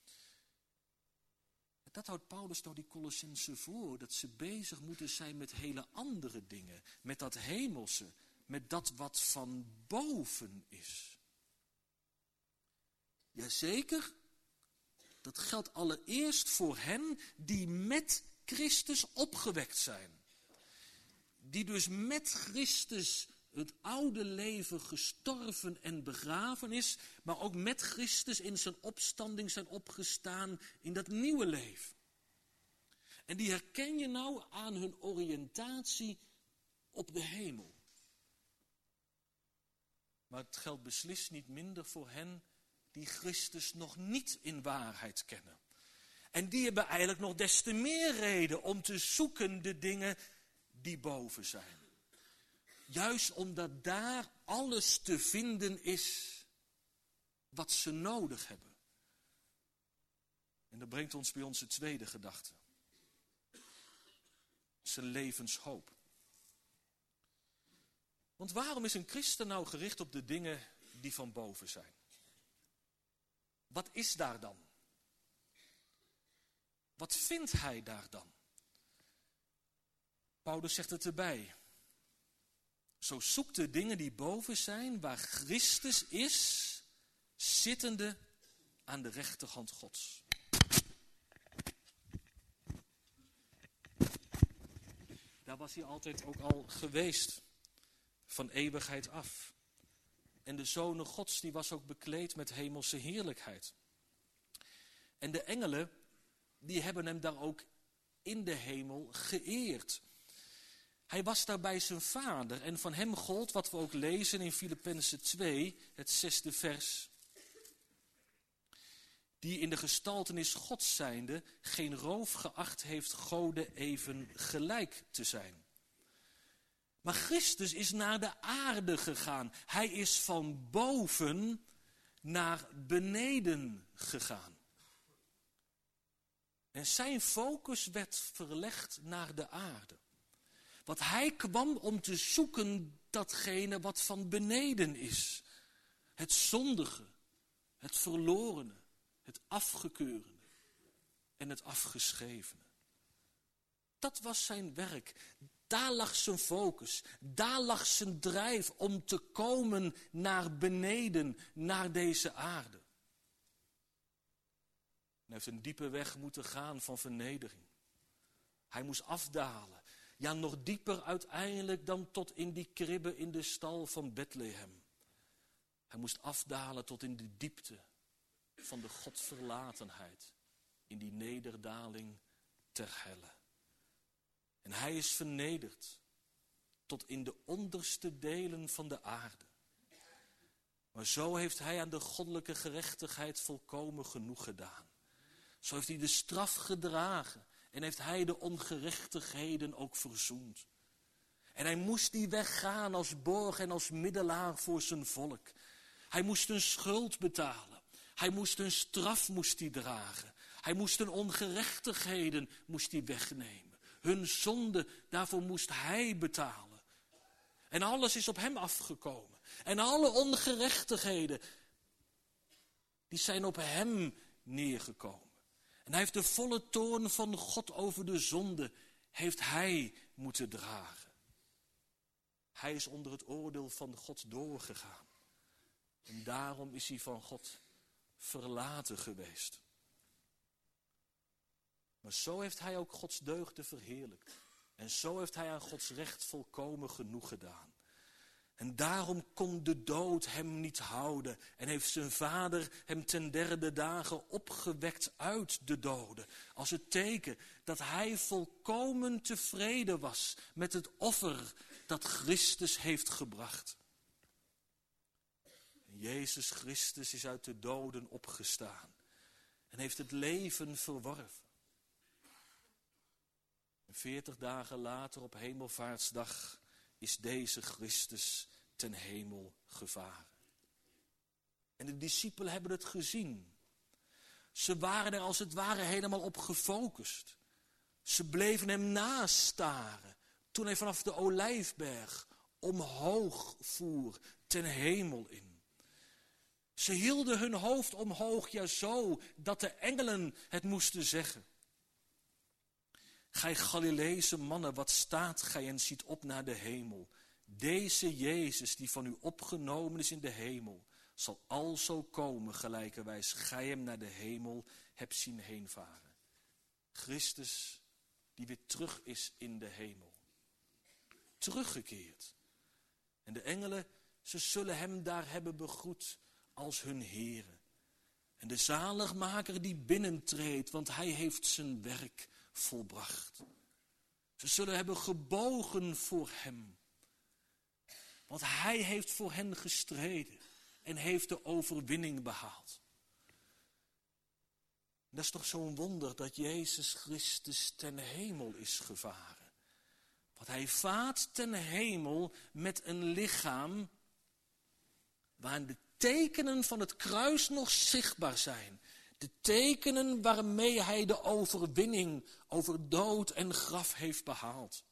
Dat houdt Paulus door die Colossenzen voor, dat ze bezig moeten zijn met hele andere dingen. Met dat hemelse, met dat wat van boven is. Jazeker, dat geldt allereerst voor hen die met Christus opgewekt zijn. Die dus met Christus het oude leven gestorven en begraven is, maar ook met Christus in zijn opstanding zijn opgestaan in dat nieuwe leven. En die herken je nou aan hun oriëntatie op de hemel. Maar het geldt beslist niet minder voor hen die Christus nog niet in waarheid kennen. En die hebben eigenlijk nog des te meer reden om te zoeken de dingen die boven zijn. Juist omdat daar alles te vinden is wat ze nodig hebben. En dat brengt ons bij onze tweede gedachte. Zijn levenshoop. Want waarom is een christen nou gericht op de dingen die van boven zijn? Wat is daar dan? Wat vindt hij daar dan? Paulus zegt het erbij. Zo zoekt de dingen die boven zijn, waar Christus is, zittende aan de rechterhand Gods. Daar was hij altijd ook al geweest, van eeuwigheid af. En de Zoon Gods, die was ook bekleed met hemelse heerlijkheid. En de engelen, die hebben hem daar ook in de hemel geëerd. Hij was daar bij zijn vader en van hem gold wat we ook lezen in Filippenzen 2, het 6e vers. Die in de gestaltenis Gods zijnde geen roof geacht heeft Gode even gelijk te zijn. Maar Christus is naar de aarde gegaan. Hij is van boven naar beneden gegaan. En zijn focus werd verlegd naar de aarde. Want hij kwam om te zoeken datgene wat van beneden is. Het zondige, het verlorene, het afgekeurende en het afgeschrevene. Dat was zijn werk. Daar lag zijn focus. Daar lag zijn drijf om te komen naar beneden, naar deze aarde. Hij heeft een diepe weg moeten gaan van vernedering. Hij moest afdalen. Ja, nog dieper uiteindelijk dan tot in die kribbe in de stal van Bethlehem. Hij moest afdalen tot in de diepte van de Godverlatenheid. In die nederdaling ter helle. En hij is vernederd tot in de onderste delen van de aarde. Maar zo heeft hij aan de goddelijke gerechtigheid volkomen genoeg gedaan. Zo heeft hij de straf gedragen en heeft hij de ongerechtigheden ook verzoend. En hij moest die weg gaan als borg en als middelaar voor zijn volk. Hij moest een schuld betalen. Hij moest een straf dragen. Hij moest hun ongerechtigheden wegnemen. Hun zonde, daarvoor moest hij betalen. En alles is op hem afgekomen. En alle ongerechtigheden, die zijn op hem neergekomen. En hij heeft de volle toorn van God over de zonde, heeft hij moeten dragen. Hij is onder het oordeel van God doorgegaan. En daarom is hij van God verlaten geweest. Maar zo heeft hij ook Gods deugden verheerlijkt. En zo heeft hij aan Gods recht volkomen genoeg gedaan. En daarom kon de dood hem niet houden. En heeft zijn vader hem ten derde dagen opgewekt uit de doden. Als het teken dat hij volkomen tevreden was met het offer dat Christus heeft gebracht. En Jezus Christus is uit de doden opgestaan. En heeft het leven verworven. 40 dagen later op Hemelvaartsdag is deze Christus ten hemel gevaren. En de discipelen hebben het gezien. Ze waren er als het ware helemaal op gefocust. Ze bleven hem nastaren toen hij vanaf de Olijfberg omhoog voer, ten hemel in. Ze hielden hun hoofd omhoog, ja zo, dat de engelen het moesten zeggen. Gij Galileese mannen, wat staat gij en ziet op naar de hemel? Deze Jezus, die van u opgenomen is in de hemel, zal alzo komen, gelijkerwijs gij hem naar de hemel hebt zien heenvaren. Christus, die weer terug is in de hemel. Teruggekeerd. En de engelen, ze zullen hem daar hebben begroet als hun Heere. En de zaligmaker die binnentreedt, want hij heeft zijn werk volbracht. Ze zullen hebben gebogen voor hem. Want hij heeft voor hen gestreden en heeft de overwinning behaald. Dat is toch zo'n wonder dat Jezus Christus ten hemel is gevaren. Want hij vaart ten hemel met een lichaam waarin de tekenen van het kruis nog zichtbaar zijn. De tekenen waarmee hij de overwinning over dood en graf heeft behaald.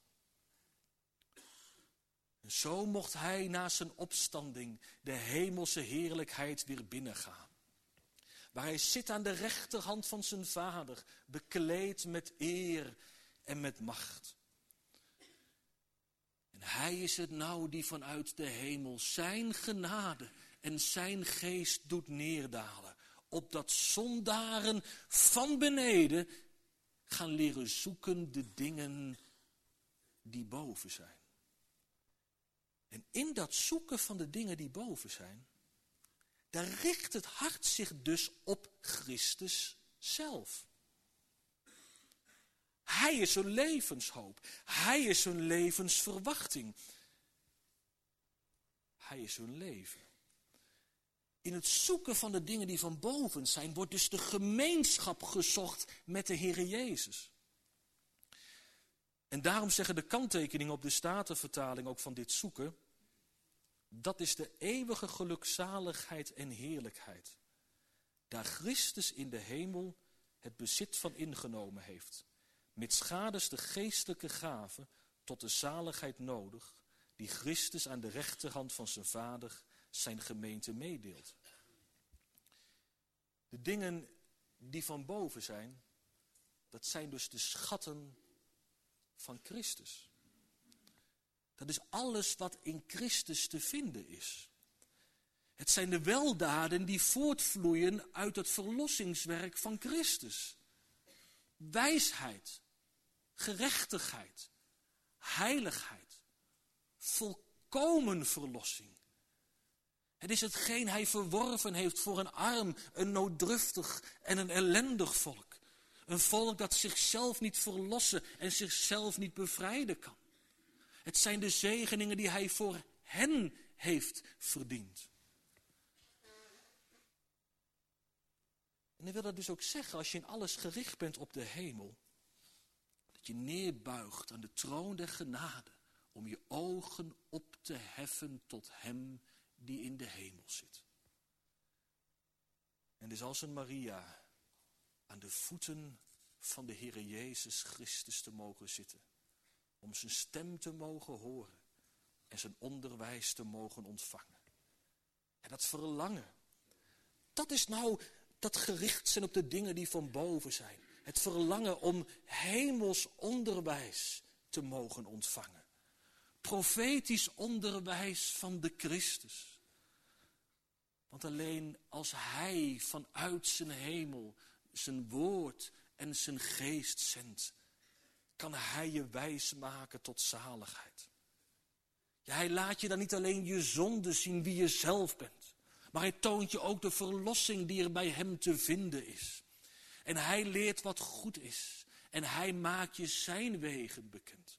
En zo mocht hij na zijn opstanding de hemelse heerlijkheid weer binnengaan. Waar hij zit aan de rechterhand van zijn Vader, bekleed met eer en met macht. En hij is het nou die vanuit de hemel zijn genade en zijn geest doet neerdalen. Opdat zondaren van beneden gaan leren zoeken de dingen die boven zijn. En in dat zoeken van de dingen die boven zijn, daar richt het hart zich dus op Christus zelf. Hij is hun levenshoop. Hij is hun levensverwachting. Hij is hun leven. In het zoeken van de dingen die van boven zijn, wordt dus de gemeenschap gezocht met de Heere Jezus. En daarom zeggen de kanttekeningen op de Statenvertaling ook van dit zoeken: dat is de eeuwige gelukzaligheid en heerlijkheid. Daar Christus in de hemel het bezit van ingenomen heeft. Mitsgaders de geestelijke gave tot de zaligheid nodig, die Christus aan de rechterhand van zijn Vader zijn gemeente meedeelt. De dingen die van boven zijn, dat zijn dus de schatten van Christus. Dat is alles wat in Christus te vinden is. Het zijn de weldaden die voortvloeien uit het verlossingswerk van Christus. Wijsheid, gerechtigheid, heiligheid, volkomen verlossing. Het is hetgeen hij verworven heeft voor een arm, een nooddruftig en een ellendig volk. Een volk dat zichzelf niet verlossen en zichzelf niet bevrijden kan. Het zijn de zegeningen die hij voor hen heeft verdiend. En hij wil dat dus ook zeggen, als je in alles gericht bent op de hemel, dat je neerbuigt aan de troon der genade, om je ogen op te heffen tot hem die in de hemel zit. En dus als een Maria aan de voeten van de Heere Jezus Christus te mogen zitten, om zijn stem te mogen horen en zijn onderwijs te mogen ontvangen. En dat verlangen, dat is nou dat gericht zijn op de dingen die van boven zijn. Het verlangen om hemels onderwijs te mogen ontvangen. Profetisch onderwijs van de Christus. Want alleen als hij vanuit zijn hemel zijn woord en zijn geest zendt, kan hij je wijs maken tot zaligheid. Ja, hij laat je dan niet alleen je zonde zien wie je zelf bent, maar hij toont je ook de verlossing die er bij hem te vinden is. En hij leert wat goed is en hij maakt je zijn wegen bekend.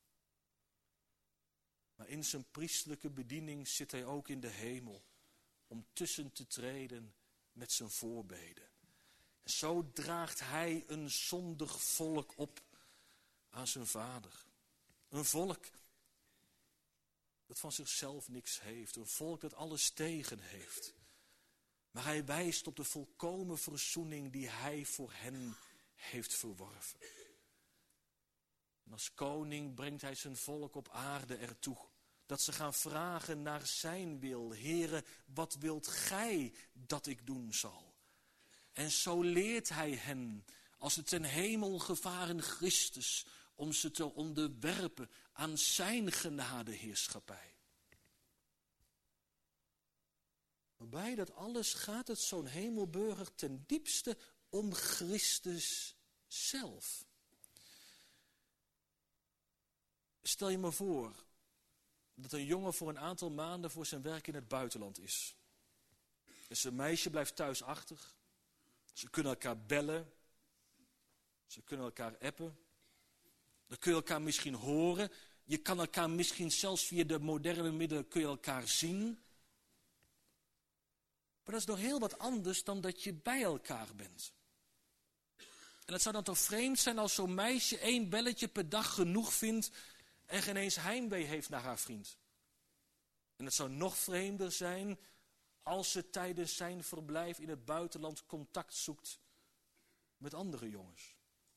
Maar in zijn priestelijke bediening zit hij ook in de hemel om tussen te treden met zijn voorbeden. En zo draagt hij een zondig volk op aan zijn Vader. Een volk dat van zichzelf niks heeft. Een volk dat alles tegen heeft. Maar hij wijst op de volkomen verzoening die hij voor hen heeft verworven. En als koning brengt hij zijn volk op aarde ertoe Dat ze gaan vragen naar zijn wil. Heere, wat wilt gij dat ik doen zal? En zo leert hij hen, als het ten hemel gevaren Christus, om ze te onderwerpen aan zijn genadeheerschappij. Maar bij dat alles gaat het zo'n hemelburger ten diepste om Christus zelf. Stel je me voor dat een jongen voor een aantal maanden voor zijn werk in het buitenland is. En zijn meisje blijft thuis achter. Ze kunnen elkaar bellen. Ze kunnen elkaar appen. Dan kun je elkaar misschien horen. Je kan elkaar misschien zelfs via de moderne middelen kun je elkaar zien. Maar dat is nog heel wat anders dan dat je bij elkaar bent. En het zou dan toch vreemd zijn als zo'n meisje 1 belletje per dag genoeg vindt en geen eens heimwee heeft naar haar vriend. En het zou nog vreemder zijn als ze tijdens zijn verblijf in het buitenland contact zoekt met andere jongens.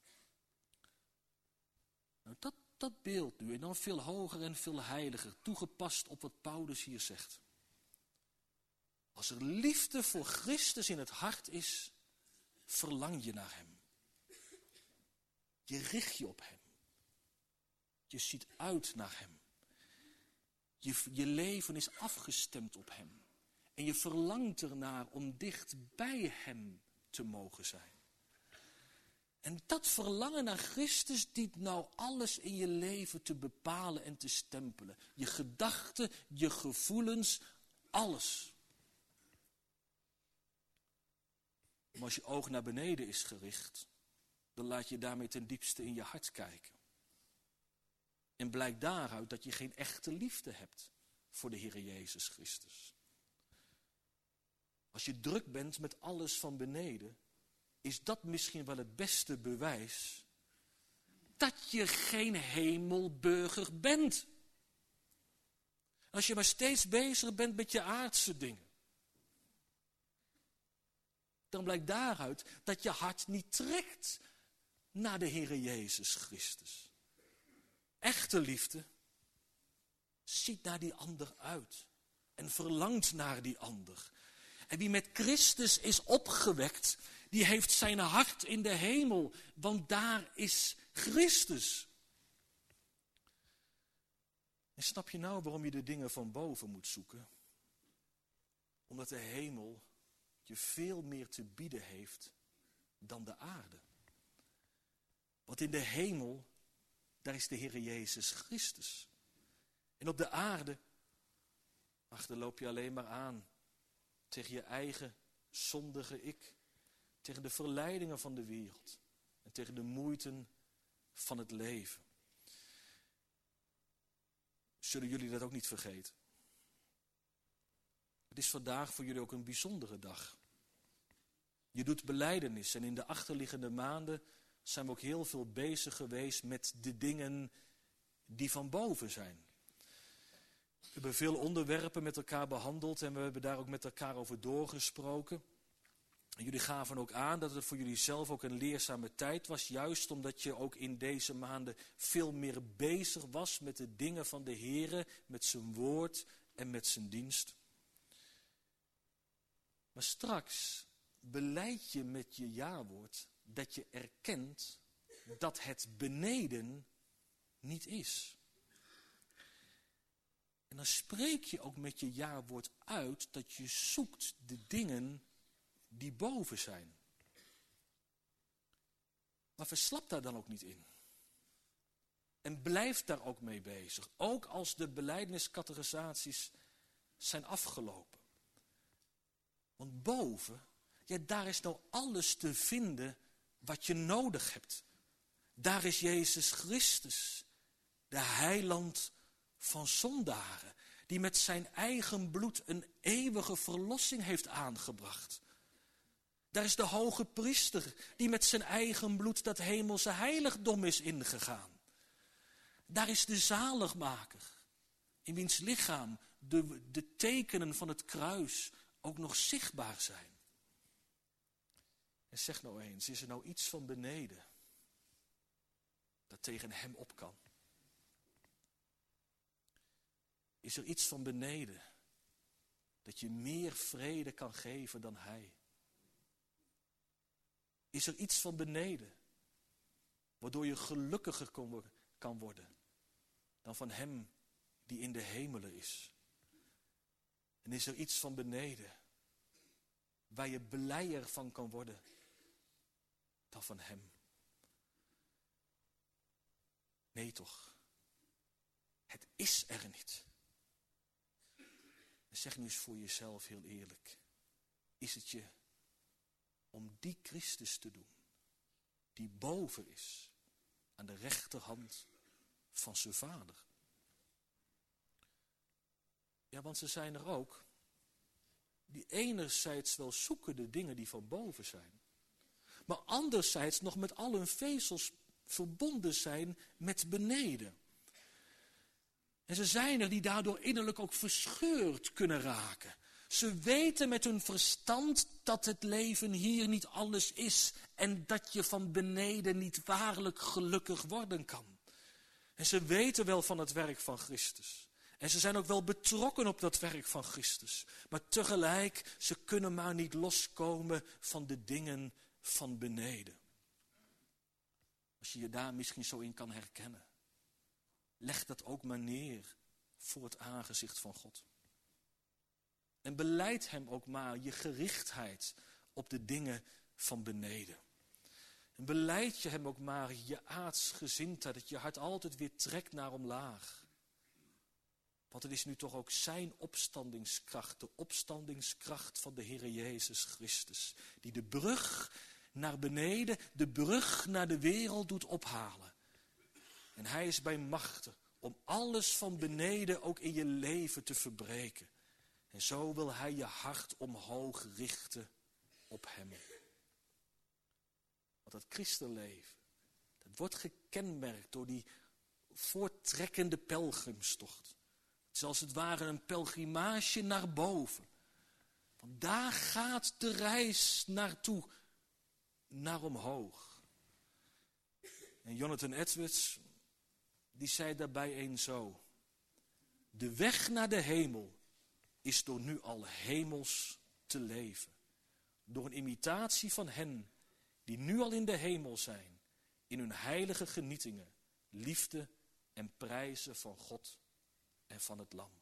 Nou, dat beeld nu, en dan veel hoger en veel heiliger, toegepast op wat Paulus hier zegt. Als er liefde voor Christus in het hart is, verlang je naar hem. Je richt je op hem. Je ziet uit naar hem. Je leven is afgestemd op hem. En je verlangt ernaar om dicht bij hem te mogen zijn. En dat verlangen naar Christus dient nou alles in je leven te bepalen en te stempelen. Je gedachten, je gevoelens, alles. Maar als je oog naar beneden is gericht, dan laat je daarmee ten diepste in je hart kijken. En blijkt daaruit dat je geen echte liefde hebt voor de Heer Jezus Christus. Als je druk bent met alles van beneden, is dat misschien wel het beste bewijs dat je geen hemelburger bent. Als je maar steeds bezig bent met je aardse dingen, dan blijkt daaruit dat je hart niet trekt naar de Heer Jezus Christus. Echte liefde ziet naar die ander uit en verlangt naar die ander. En wie met Christus is opgewekt, die heeft zijn hart in de hemel, want daar is Christus. En snap je nou waarom je de dingen van boven moet zoeken? Omdat de hemel je veel meer te bieden heeft dan de aarde. Want in de hemel, daar is de Heer Jezus Christus. En op de aarde, ach, daar loop je alleen maar aan tegen je eigen zondige ik. Tegen de verleidingen van de wereld. En tegen de moeiten van het leven. Zullen jullie dat ook niet vergeten? Het is vandaag voor jullie ook een bijzondere dag. Je doet belijdenis en in de achterliggende maanden zijn we ook heel veel bezig geweest met de dingen die van boven zijn. We hebben veel onderwerpen met elkaar behandeld en we hebben daar ook met elkaar over doorgesproken. En jullie gaven ook aan dat het voor jullie zelf ook een leerzame tijd was, juist omdat je ook in deze maanden veel meer bezig was met de dingen van de Here, met zijn woord en met zijn dienst. Maar straks belijd je met je jawoord dat je erkent dat het beneden niet is. En dan spreek je ook met je jawoord uit dat je zoekt de dingen die boven zijn. Maar verslap daar dan ook niet in. En blijf daar ook mee bezig. Ook als de belijdeniscategorisaties zijn afgelopen. Want boven, ja, daar is nou alles te vinden wat je nodig hebt. Daar is Jezus Christus, de heiland van zondaren, die met zijn eigen bloed een eeuwige verlossing heeft aangebracht. Daar is de hoge priester, die met zijn eigen bloed dat hemelse heiligdom is ingegaan. Daar is de zaligmaker, in wiens lichaam de tekenen van het kruis ook nog zichtbaar zijn. En zeg nou eens, is er nou iets van beneden dat tegen hem op kan? Is er iets van beneden dat je meer vrede kan geven dan hij? Is er iets van beneden waardoor je gelukkiger kan worden dan van hem die in de hemelen is? En is er iets van beneden waar je blijer van kan worden dan van hem? Nee toch, het is er niet. En zeg nu eens voor jezelf heel eerlijk, is het je om die Christus te doen, die boven is, aan de rechterhand van zijn Vader? Ja, want ze zijn er ook, die enerzijds wel zoeken de dingen die van boven zijn, maar anderzijds nog met al hun vezels verbonden zijn met beneden. En ze zijn er die daardoor innerlijk ook verscheurd kunnen raken. Ze weten met hun verstand dat het leven hier niet alles is en dat je van beneden niet waarlijk gelukkig worden kan. En ze weten wel van het werk van Christus. En ze zijn ook wel betrokken op dat werk van Christus. Maar tegelijk, ze kunnen maar niet loskomen van de dingen van beneden. Als je je daar misschien zo in kan herkennen, leg dat ook maar neer voor het aangezicht van God. En belijd hem ook maar je gerichtheid op de dingen van beneden. En belijd je hem ook maar je aardsgezindheid, dat je hart altijd weer trekt naar omlaag. Want het is nu toch ook zijn opstandingskracht, de opstandingskracht van de Heere Jezus Christus, die de brug naar beneden, de brug naar de wereld doet ophalen. En hij is bij machten om alles van beneden ook in je leven te verbreken. En zo wil hij je hart omhoog richten op hem. Want dat christenleven, dat wordt gekenmerkt door die voorttrekkende pelgrimstocht. Het is als het ware een pelgrimage naar boven. Want daar gaat de reis naartoe, naar omhoog. En Jonathan Edwards, die zei daarbij eens zo: de weg naar de hemel is door nu al hemels te leven. Door een imitatie van hen die nu al in de hemel zijn, in hun heilige genietingen, liefde en prijzen van God en van het Lam.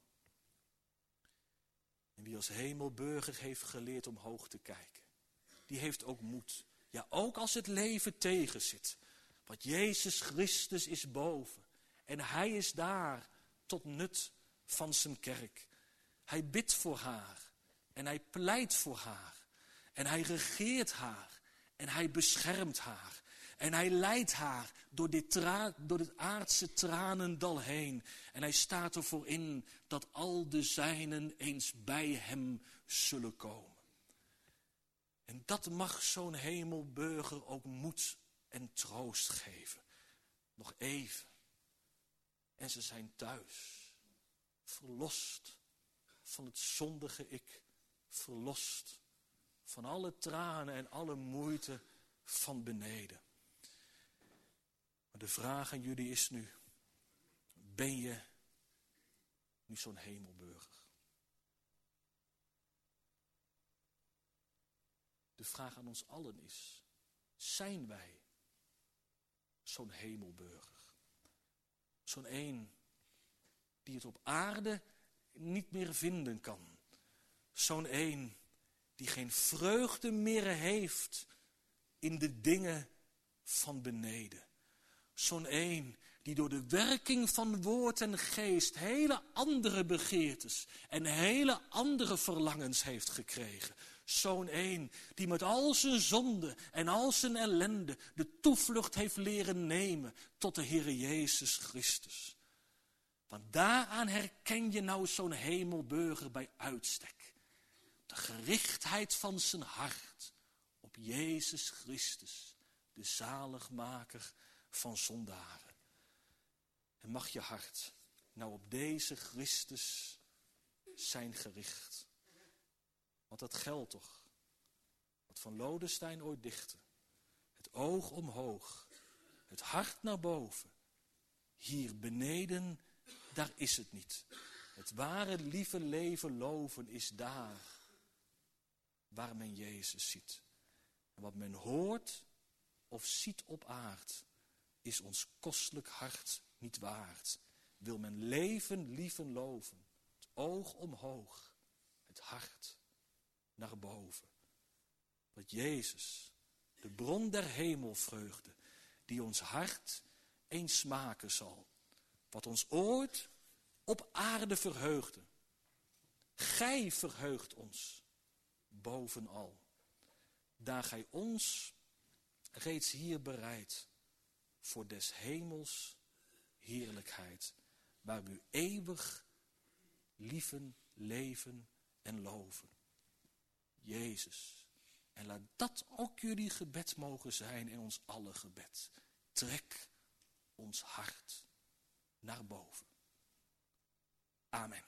En wie als hemelburger heeft geleerd omhoog te kijken, die heeft ook moed. Ja, ook als het leven tegenzit. Want Jezus Christus is boven. En hij is daar tot nut van zijn kerk. Hij bidt voor haar. En hij pleit voor haar. En hij regeert haar. En hij beschermt haar. En hij leidt haar door dit aardse tranendal heen. En hij staat ervoor in dat al de zijnen eens bij hem zullen komen. En dat mag zo'n hemelburger ook moed en troost geven. Nog even. En ze zijn thuis. Verlost van het zondige ik. Verlost van alle tranen en alle moeite van beneden. Maar de vraag aan jullie is nu: ben je nu zo'n hemelburger? De vraag aan ons allen is: zijn wij zo'n hemelburger? Zo'n een die het op aarde niet meer vinden kan. Zo'n een die geen vreugde meer heeft in de dingen van beneden. Zo'n een die door de werking van woord en geest hele andere begeertes en hele andere verlangens heeft gekregen. Zo'n een die met al zijn zonde en al zijn ellende de toevlucht heeft leren nemen tot de Heere Jezus Christus. Want daaraan herken je nou zo'n hemelburger bij uitstek. De gerichtheid van zijn hart op Jezus Christus, de zaligmaker van zondaren. En mag je hart nou op deze Christus zijn gericht. Want dat geldt toch, wat Van Lodenstein ooit dichtte. Het oog omhoog, het hart naar boven. Hier beneden, daar is het niet. Het ware lieve leven loven is daar waar men Jezus ziet. En wat men hoort of ziet op aard, is ons kostelijk hart niet waard. Wil men leven, lieven, loven, het oog omhoog, het hart naar boven. Dat Jezus, de bron der hemelvreugde, die ons hart eens smaken zal, wat ons ooit op aarde verheugde. Gij verheugt ons bovenal, daar gij ons reeds hier bereidt voor des hemels heerlijkheid, waar u eeuwig lieven, leven en loven. Jezus, en laat dat ook jullie gebed mogen zijn en ons alle gebed. Trek ons hart naar boven. Amen.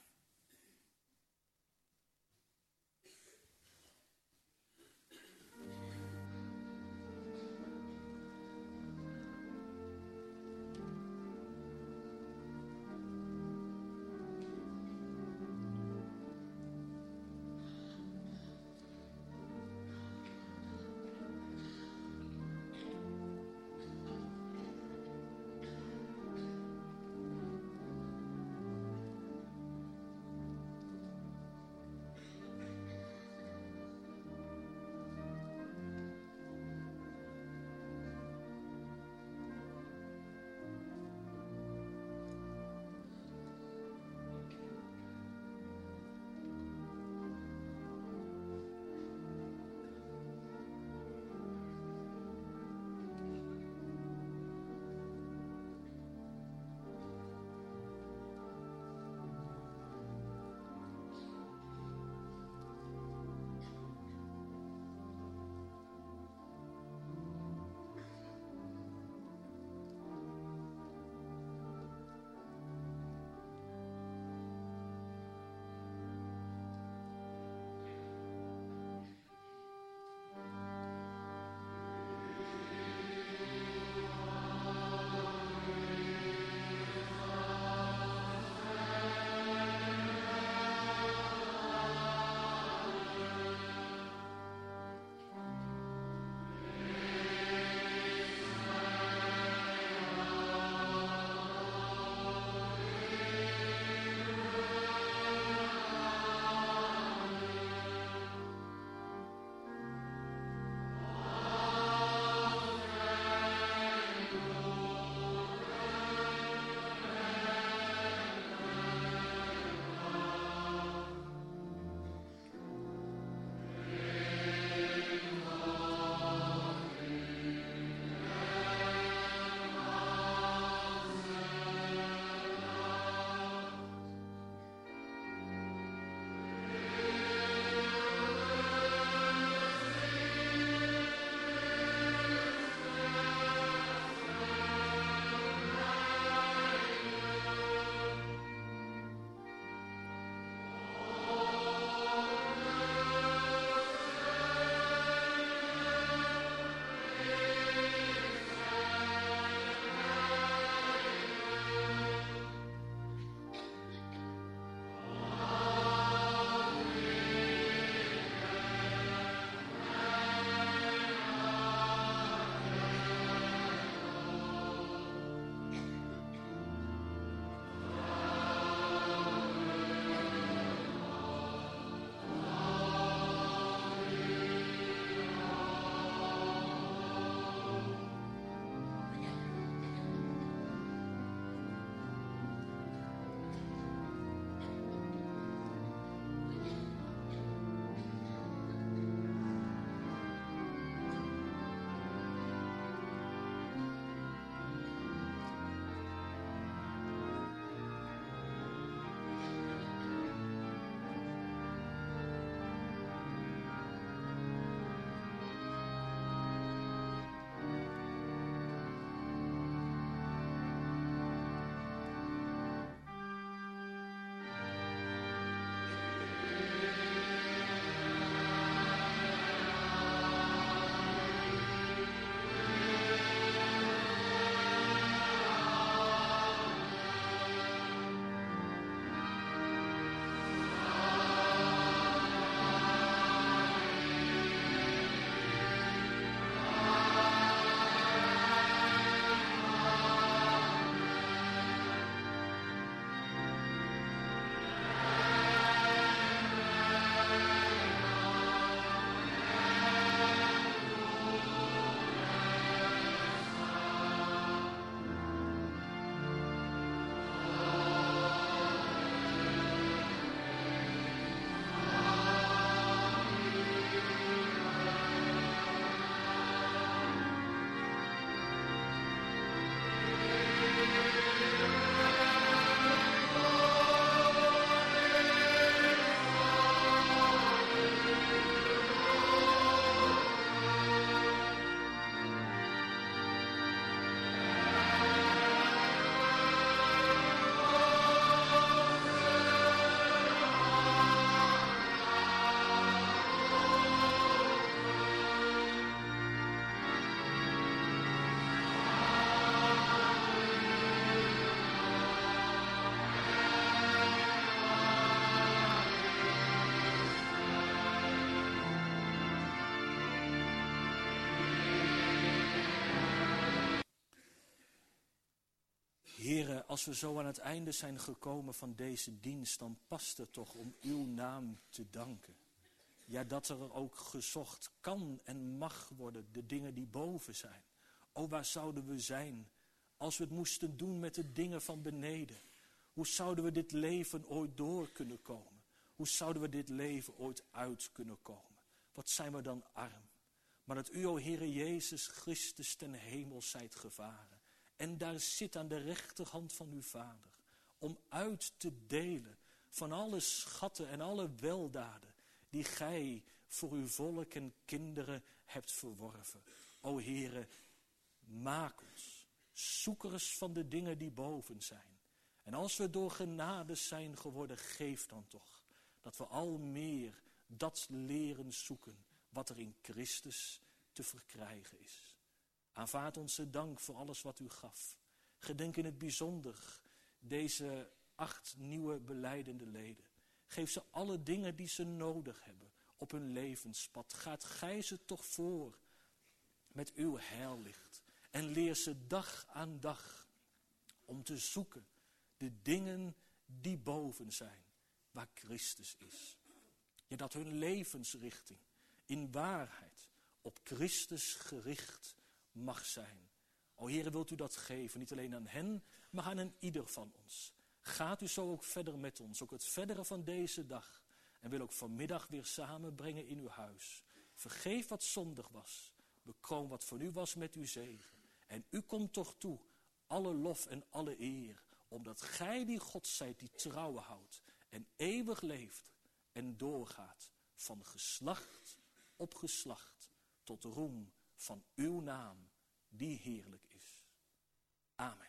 als we zo aan het einde zijn gekomen van deze dienst, dan past het toch om uw naam te danken. Ja, dat er ook gezocht kan en mag worden, de dingen die boven zijn. O, waar zouden we zijn als we het moesten doen met de dingen van beneden? Hoe zouden we dit leven ooit door kunnen komen? Hoe zouden we dit leven ooit uit kunnen komen? Wat zijn we dan arm? Maar dat u, o Heere Jezus Christus, ten hemel zijt gevaren. En daar zit aan de rechterhand van uw Vader. Om uit te delen van alle schatten en alle weldaden die gij voor uw volk en kinderen hebt verworven. O Heere, maak ons zoekers van de dingen die boven zijn. En als we door genade zijn geworden, geef dan toch dat we al meer dat leren zoeken wat er in Christus te verkrijgen is. Aanvaard onze dank voor alles wat u gaf. Gedenk in het bijzonder deze 8 nieuwe belijdende leden. Geef ze alle dingen die ze nodig hebben op hun levenspad. Gaat gij ze toch voor met uw heillicht. En leer ze dag aan dag om te zoeken de dingen die boven zijn, waar Christus is. Ja, dat hun levensrichting in waarheid op Christus gericht mag zijn. O Heere, wilt u dat geven, niet alleen aan hen, maar aan een ieder van ons. Gaat u zo ook verder met ons, ook het verdere van deze dag. En wil ook vanmiddag weer samenbrengen in uw huis. Vergeef wat zondig was. Bekroon wat voor u was met uw zegen. En u komt toch toe, alle lof en alle eer. Omdat gij die God zijt die trouwen houdt. En eeuwig leeft en doorgaat van geslacht op geslacht. Tot roem van uw naam die heerlijk is. Amen.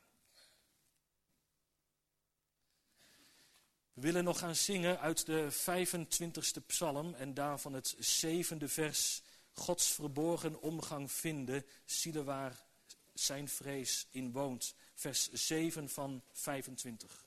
We willen nog gaan zingen uit de 25e psalm en daarvan het 7e vers. Gods verborgen omgang vinden, zielen waar zijn vrees in woont. Vers 7 van 25.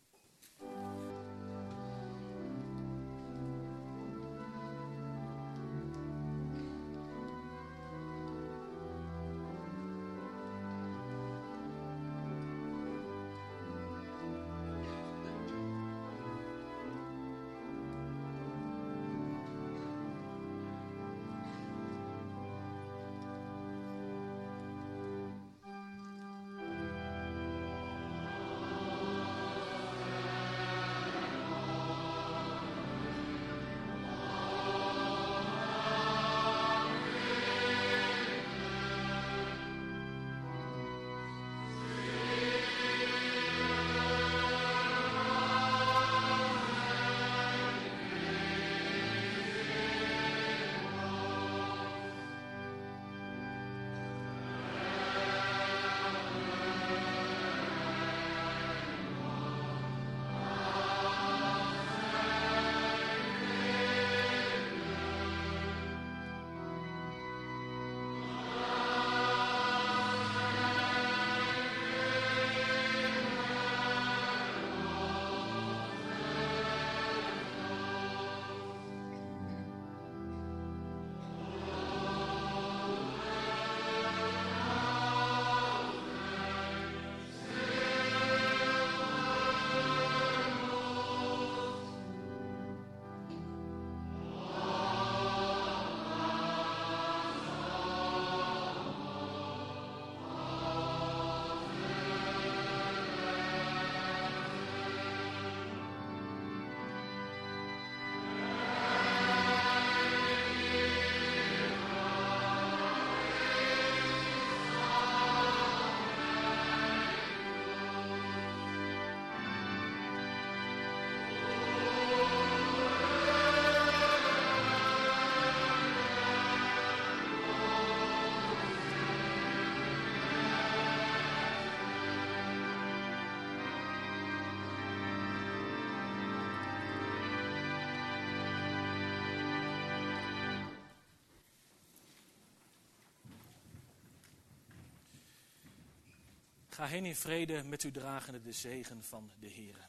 Ga heen in vrede met u dragende de zegen van de Heere.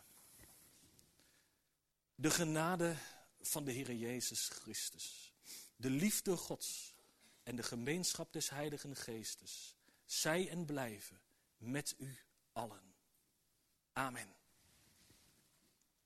De genade van de Heere Jezus Christus, de liefde Gods en de gemeenschap des Heiligen Geestes, zij en blijven met u allen. Amen.